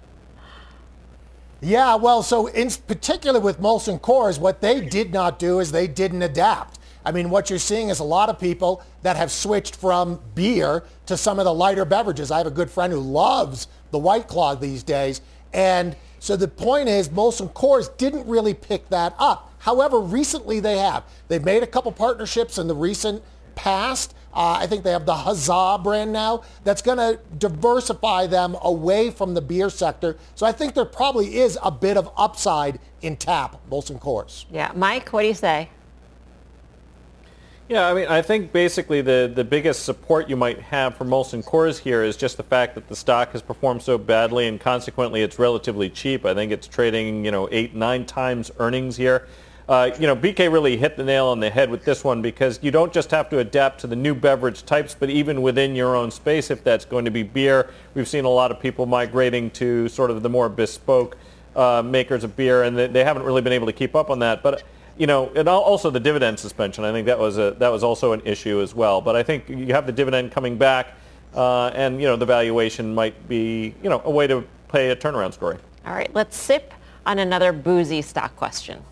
Yeah, well, so in particular with Molson Coors, what they did not do is they didn't adapt. I mean, what you're seeing is a lot of people that have switched from beer to some of the lighter beverages. I have a good friend who loves the White Claw these days. And so the point is Molson Coors didn't really pick that up. However, recently they have. They've made a couple partnerships in the recent past Uh, I think they have the Huzzah brand now. That's going to diversify them away from the beer sector. So I think there probably is a bit of upside in T A P, Molson Coors. Yeah. Mike, what do you say? Yeah, I mean, I think basically the, the biggest support you might have for Molson Coors here is just the fact that the stock has performed so badly and consequently it's relatively cheap. I think it's trading, you know, eight, nine times earnings here. Uh, you know, B K really hit the nail on the head with this one because you don't just have to adapt to the new beverage types, but even within your own space, if that's going to be beer, we've seen a lot of people migrating to sort of the more bespoke uh, makers of beer, and they, they haven't really been able to keep up on that. But you know, and also the dividend suspension. I think that was a that was also an issue as well. But I think you have the dividend coming back, uh, and you know the valuation might be you know a way to play a turnaround story. All right, let's sip on another boozy stock question.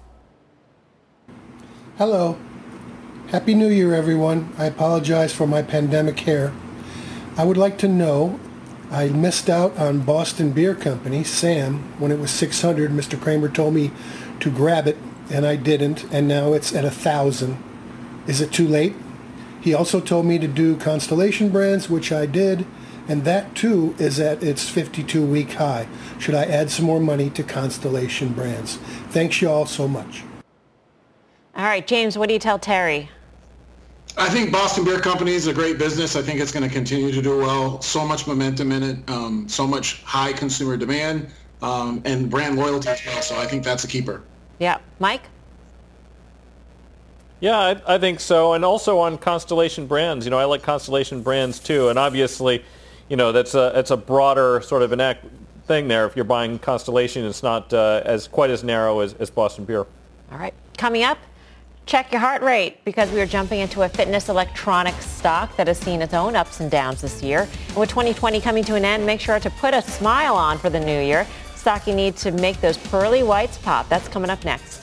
Hello. Happy New Year, everyone. I apologize for my pandemic hair. I would like to know, I missed out on Boston Beer Company, SAM, when it was six hundred. Mister Cramer told me to grab it, and I didn't, and now it's at one thousand. Is it too late? He also told me to do Constellation Brands, which I did, and that too is at its fifty-two week high. Should I add some more money to Constellation Brands? Thanks you all so much. All right, James, what do you tell Terry? I think Boston Beer Company is a great business. I think it's going to continue to do well. So much momentum in it, um, so much high consumer demand, um, and brand loyalty as well. So I think that's a keeper. Yeah. Mike? Yeah, I, I think so. And also on Constellation Brands, you know, I like Constellation Brands too. And obviously, you know, that's a, it's a broader sort of an act thing there. If you're buying Constellation, it's not uh, as quite as narrow as, as Boston Beer. All right. Coming up, check your heart rate because we are jumping into a fitness electronics stock that has seen its own ups and downs this year. And with twenty twenty coming to an end, make sure to put a smile on for the new year. Stock you need to make those pearly whites pop. That's coming up next.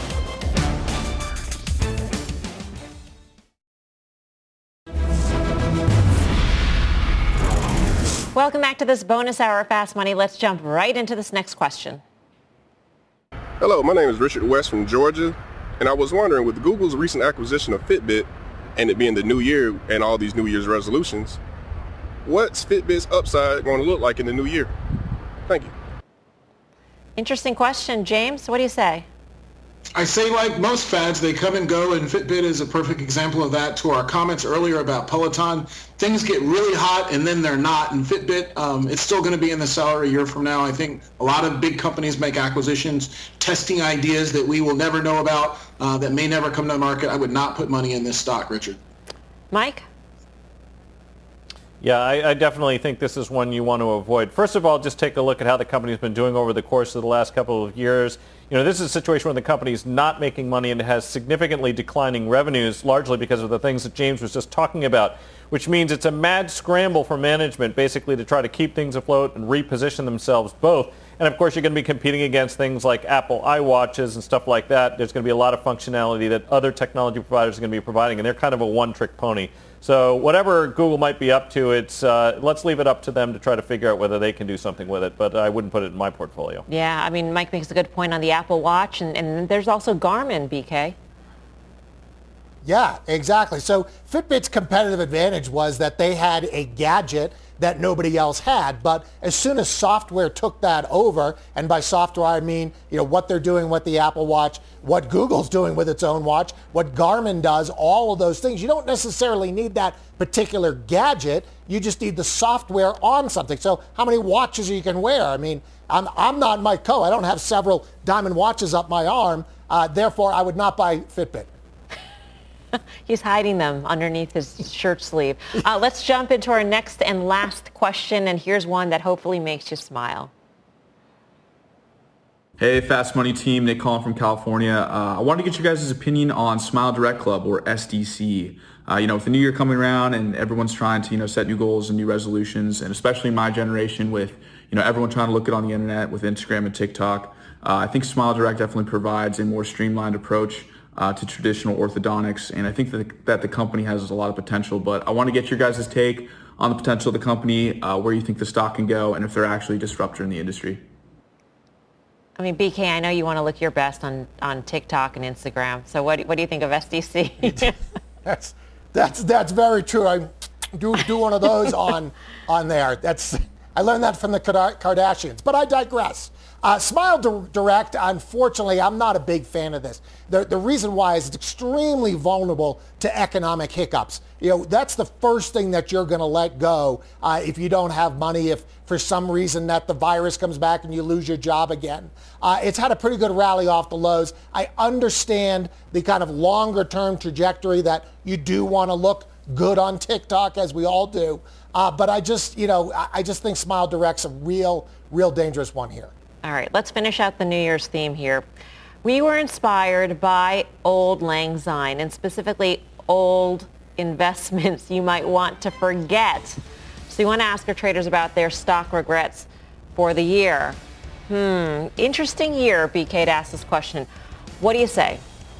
Welcome back to this bonus hour of Fast Money. Let's jump right into this next question. Hello, my name is Richard West from Georgia, and I was wondering, with Google's recent acquisition of Fitbit and it being the new year and all these New Year's resolutions, what's Fitbit's upside going to look like in the new year? Thank you. Interesting question. James, what do you say? I say, like most fads, they come and go, and Fitbit is a perfect example of that. To our comments earlier about Peloton, things get really hot and then they're not. And Fitbit, um, it's still going to be in the cellar a year from now. I think a lot of big companies make acquisitions, testing ideas that we will never know about, uh, that may never come to the market. I would not put money in this stock, Richard. Mike? Yeah, I, I definitely think this is one you want to avoid. First of all, just take a look at how the company's been doing over the course of the last couple of years. You know, this is a situation where the company's not making money and it has significantly declining revenues, largely because of the things that James was just talking about, which means it's a mad scramble for management, basically, to try to keep things afloat and reposition themselves both. And of course, you're going to be competing against things like Apple iWatches and stuff like that. There's going to be a lot of functionality that other technology providers are going to be providing, and they're kind of a one-trick pony. So whatever Google might be up to, it's uh, let's leave it up to them to try to figure out whether they can do something with it. But I wouldn't put it in my portfolio. Yeah, I mean, Mike makes a good point on the Apple Watch, and, and there's also Garmin, B K. Yeah, exactly. So Fitbit's competitive advantage was that they had a gadget that nobody else had. But as soon as software took that over, and by software I mean, you know, what they're doing with the Apple Watch, what Google's doing with its own watch, what Garmin does, all of those things. You don't necessarily need that particular gadget. You just need the software on something. So how many watches you can wear? I mean, I'm, I'm not Mike Coe. I don't have several diamond watches up my arm. Uh, therefore, I would not buy Fitbit. He's hiding them underneath his shirt sleeve. Uh, let's jump into our next and last question, and here's one that hopefully makes you smile. Hey, Fast Money team, Nick calling from California. Uh, I wanted to get you guys' opinion on Smile Direct Club, or S D C. Uh, you know, with the new year coming around and everyone's trying to, you know, set new goals and new resolutions, and especially my generation with, you know, everyone trying to look it on the internet with Instagram and TikTok, uh, I think Smile Direct definitely provides a more streamlined approach Uh, to traditional orthodontics, and I think that the, that the company has a lot of potential. But I want to get your guys' take on the potential of the company, uh, where you think the stock can go, and if they're actually a disruptor in the industry. I mean, B K, I know you want to look your best on, on TikTok and Instagram. So what, what do you think of S D C? that's That's that's very true. I do do one of those on on there. That's I learned that from the Kardashians. But I digress. Uh, Smile Direct, unfortunately, I'm not a big fan of this. The, the reason why is it's extremely vulnerable to economic hiccups. You know, that's the first thing that you're going to let go uh, if you don't have money, if for some reason that the virus comes back and you lose your job again. Uh, it's had a pretty good rally off the lows. I understand the kind of longer term trajectory that you do want to look good on TikTok, as we all do. Uh, but I just, you know, I, I just think Smile Direct's a real, real dangerous one here. All right, let's finish out the New Year's theme here. We were inspired by Auld Lang Syne, and specifically old investments you might want to forget. So you want to ask our traders about their stock regrets for the year. Hmm, interesting year, B K, to ask this question. What do you say?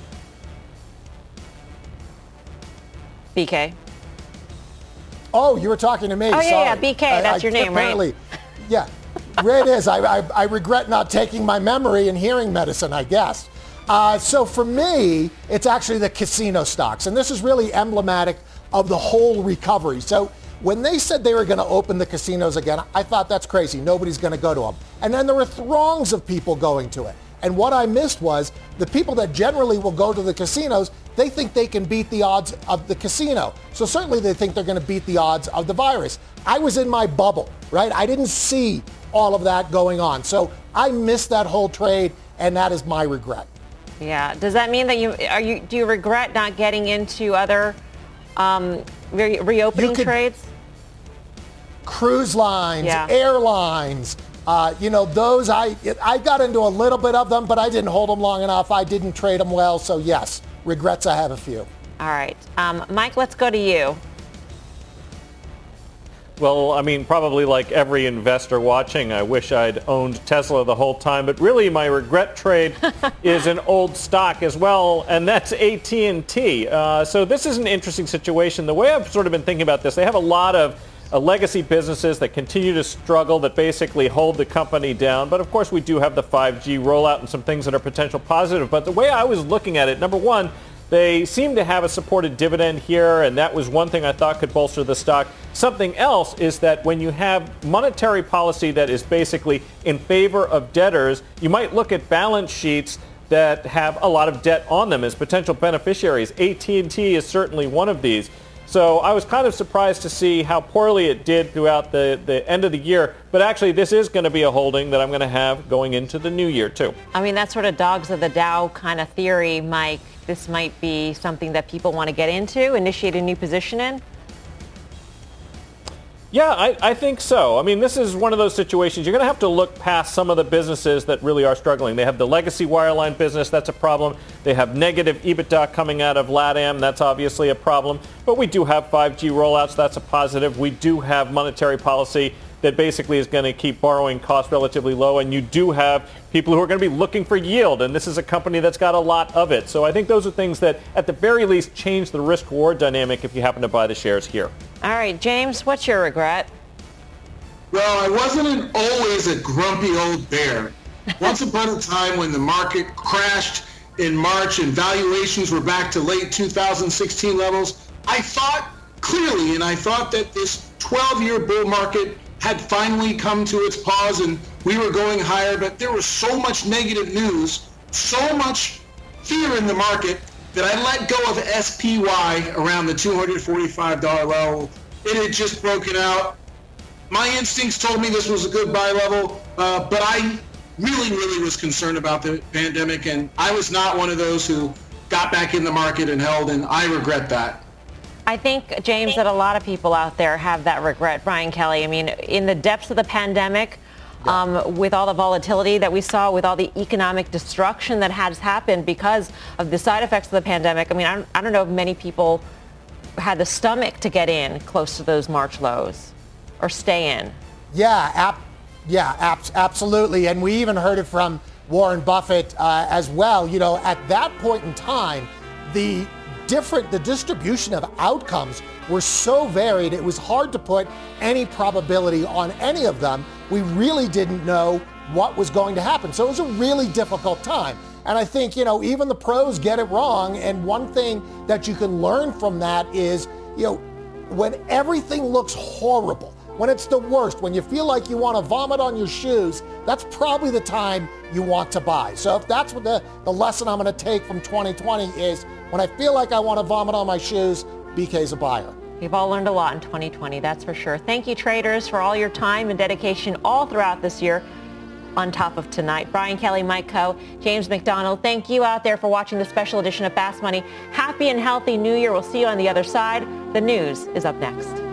B K? Oh, you were talking to me. Oh, yeah, Sorry. yeah, B K, that's I, your name, apparently, right? Yeah. It is. I, I, I regret not taking my memory and hearing medicine, I guess. Uh, so for me, it's actually the casino stocks. And this is really emblematic of the whole recovery. So when they said they were going to open the casinos again, I thought that's crazy. Nobody's going to go to them. And then there were throngs of people going to it. And what I missed was the people that generally will go to the casinos, they think they can beat the odds of the casino. So certainly they think they're going to beat the odds of the virus. I was in my bubble, right? I didn't see all of that going on. So I missed that whole trade, and that is my regret. Yeah. Does that mean that you are you do you regret not getting into other um, re- reopening could, trades? Cruise lines, yeah. airlines, uh, you know, those I I got into a little bit of them, but I didn't hold them long enough. I didn't trade them well. So yes, regrets I have a few. All right. Um, Mike, let's go to you. Well, I mean, probably like every investor watching, I wish I'd owned Tesla the whole time. But really, my regret trade is an old stock as well, and that's A T and T. Uh, so this is an interesting situation. The way I've sort of been thinking about this, they have a lot of uh, legacy businesses that continue to struggle, that basically hold the company down. But of course, we do have the five G rollout and some things that are potential positive. But the way I was looking at it, number one, they seem to have a supported dividend here, and that was one thing I thought could bolster the stock. Something else is that when you have monetary policy that is basically in favor of debtors, you might look at balance sheets that have a lot of debt on them as potential beneficiaries. A T and T is certainly one of these. So I was kind of surprised to see how poorly it did throughout the, the end of the year. But actually, this is going to be a holding that I'm going to have going into the new year, too. I mean, that sort of dogs of the Dow kind of theory, Mike. This might be something that people want to get into, initiate a new position in. Yeah, I, I think so. I mean, this is one of those situations. You're going to have to look past some of the businesses that really are struggling. They have the legacy wireline business. That's a problem. They have negative EBITDA coming out of LATAM. That's obviously a problem. But we do have five G rollouts. That's a positive. We do have monetary policy that basically is going to keep borrowing costs relatively low. And you do have people who are going to be looking for yield. And this is a company that's got a lot of it. So I think those are things that, at the very least, change the risk-reward dynamic if you happen to buy the shares here. All right, James, what's your regret? Well, I wasn't an, always a grumpy old bear. Once upon a time when the market crashed in March and valuations were back to late two thousand sixteen levels, I thought clearly, and I thought that this twelve-year bull market had finally come to its pause and we were going higher, but there was so much negative news, so much fear in the market that I let go of S P Y around the two hundred forty-five dollars level. It had just broken out. My instincts told me this was a good buy level, uh, but I really, really was concerned about the pandemic, and I was not one of those who got back in the market and held, and I regret that. I think, James, that a lot of people out there have that regret. Brian Kelly, I mean, in the depths of the pandemic, um, with all the volatility that we saw, with all the economic destruction that has happened because of the side effects of the pandemic, I mean, I don't, I don't know if many people had the stomach to get in close to those March lows or stay in. Yeah, ap- yeah, ab- absolutely. And we even heard it from Warren Buffett uh, as well. You know, at that point in time, the different, the distribution of outcomes were so varied, it was hard to put any probability on any of them. We really didn't know what was going to happen. So it was a really difficult time. And I think, you know, even the pros get it wrong. And one thing that you can learn from that is, you know, when everything looks horrible, when it's the worst, when you feel like you want to vomit on your shoes, that's probably the time you want to buy. So if that's what the, the lesson I'm going to take from twenty twenty is, when I feel like I want to vomit on my shoes, B K's a buyer. We've all learned a lot in twenty twenty, that's for sure. Thank you, traders, for all your time and dedication all throughout this year on top of tonight. Brian Kelly, Mike Khouw, James McDonald, thank you out there for watching the special edition of Fast Money. Happy and healthy New Year. We'll see you on the other side. The news is up next.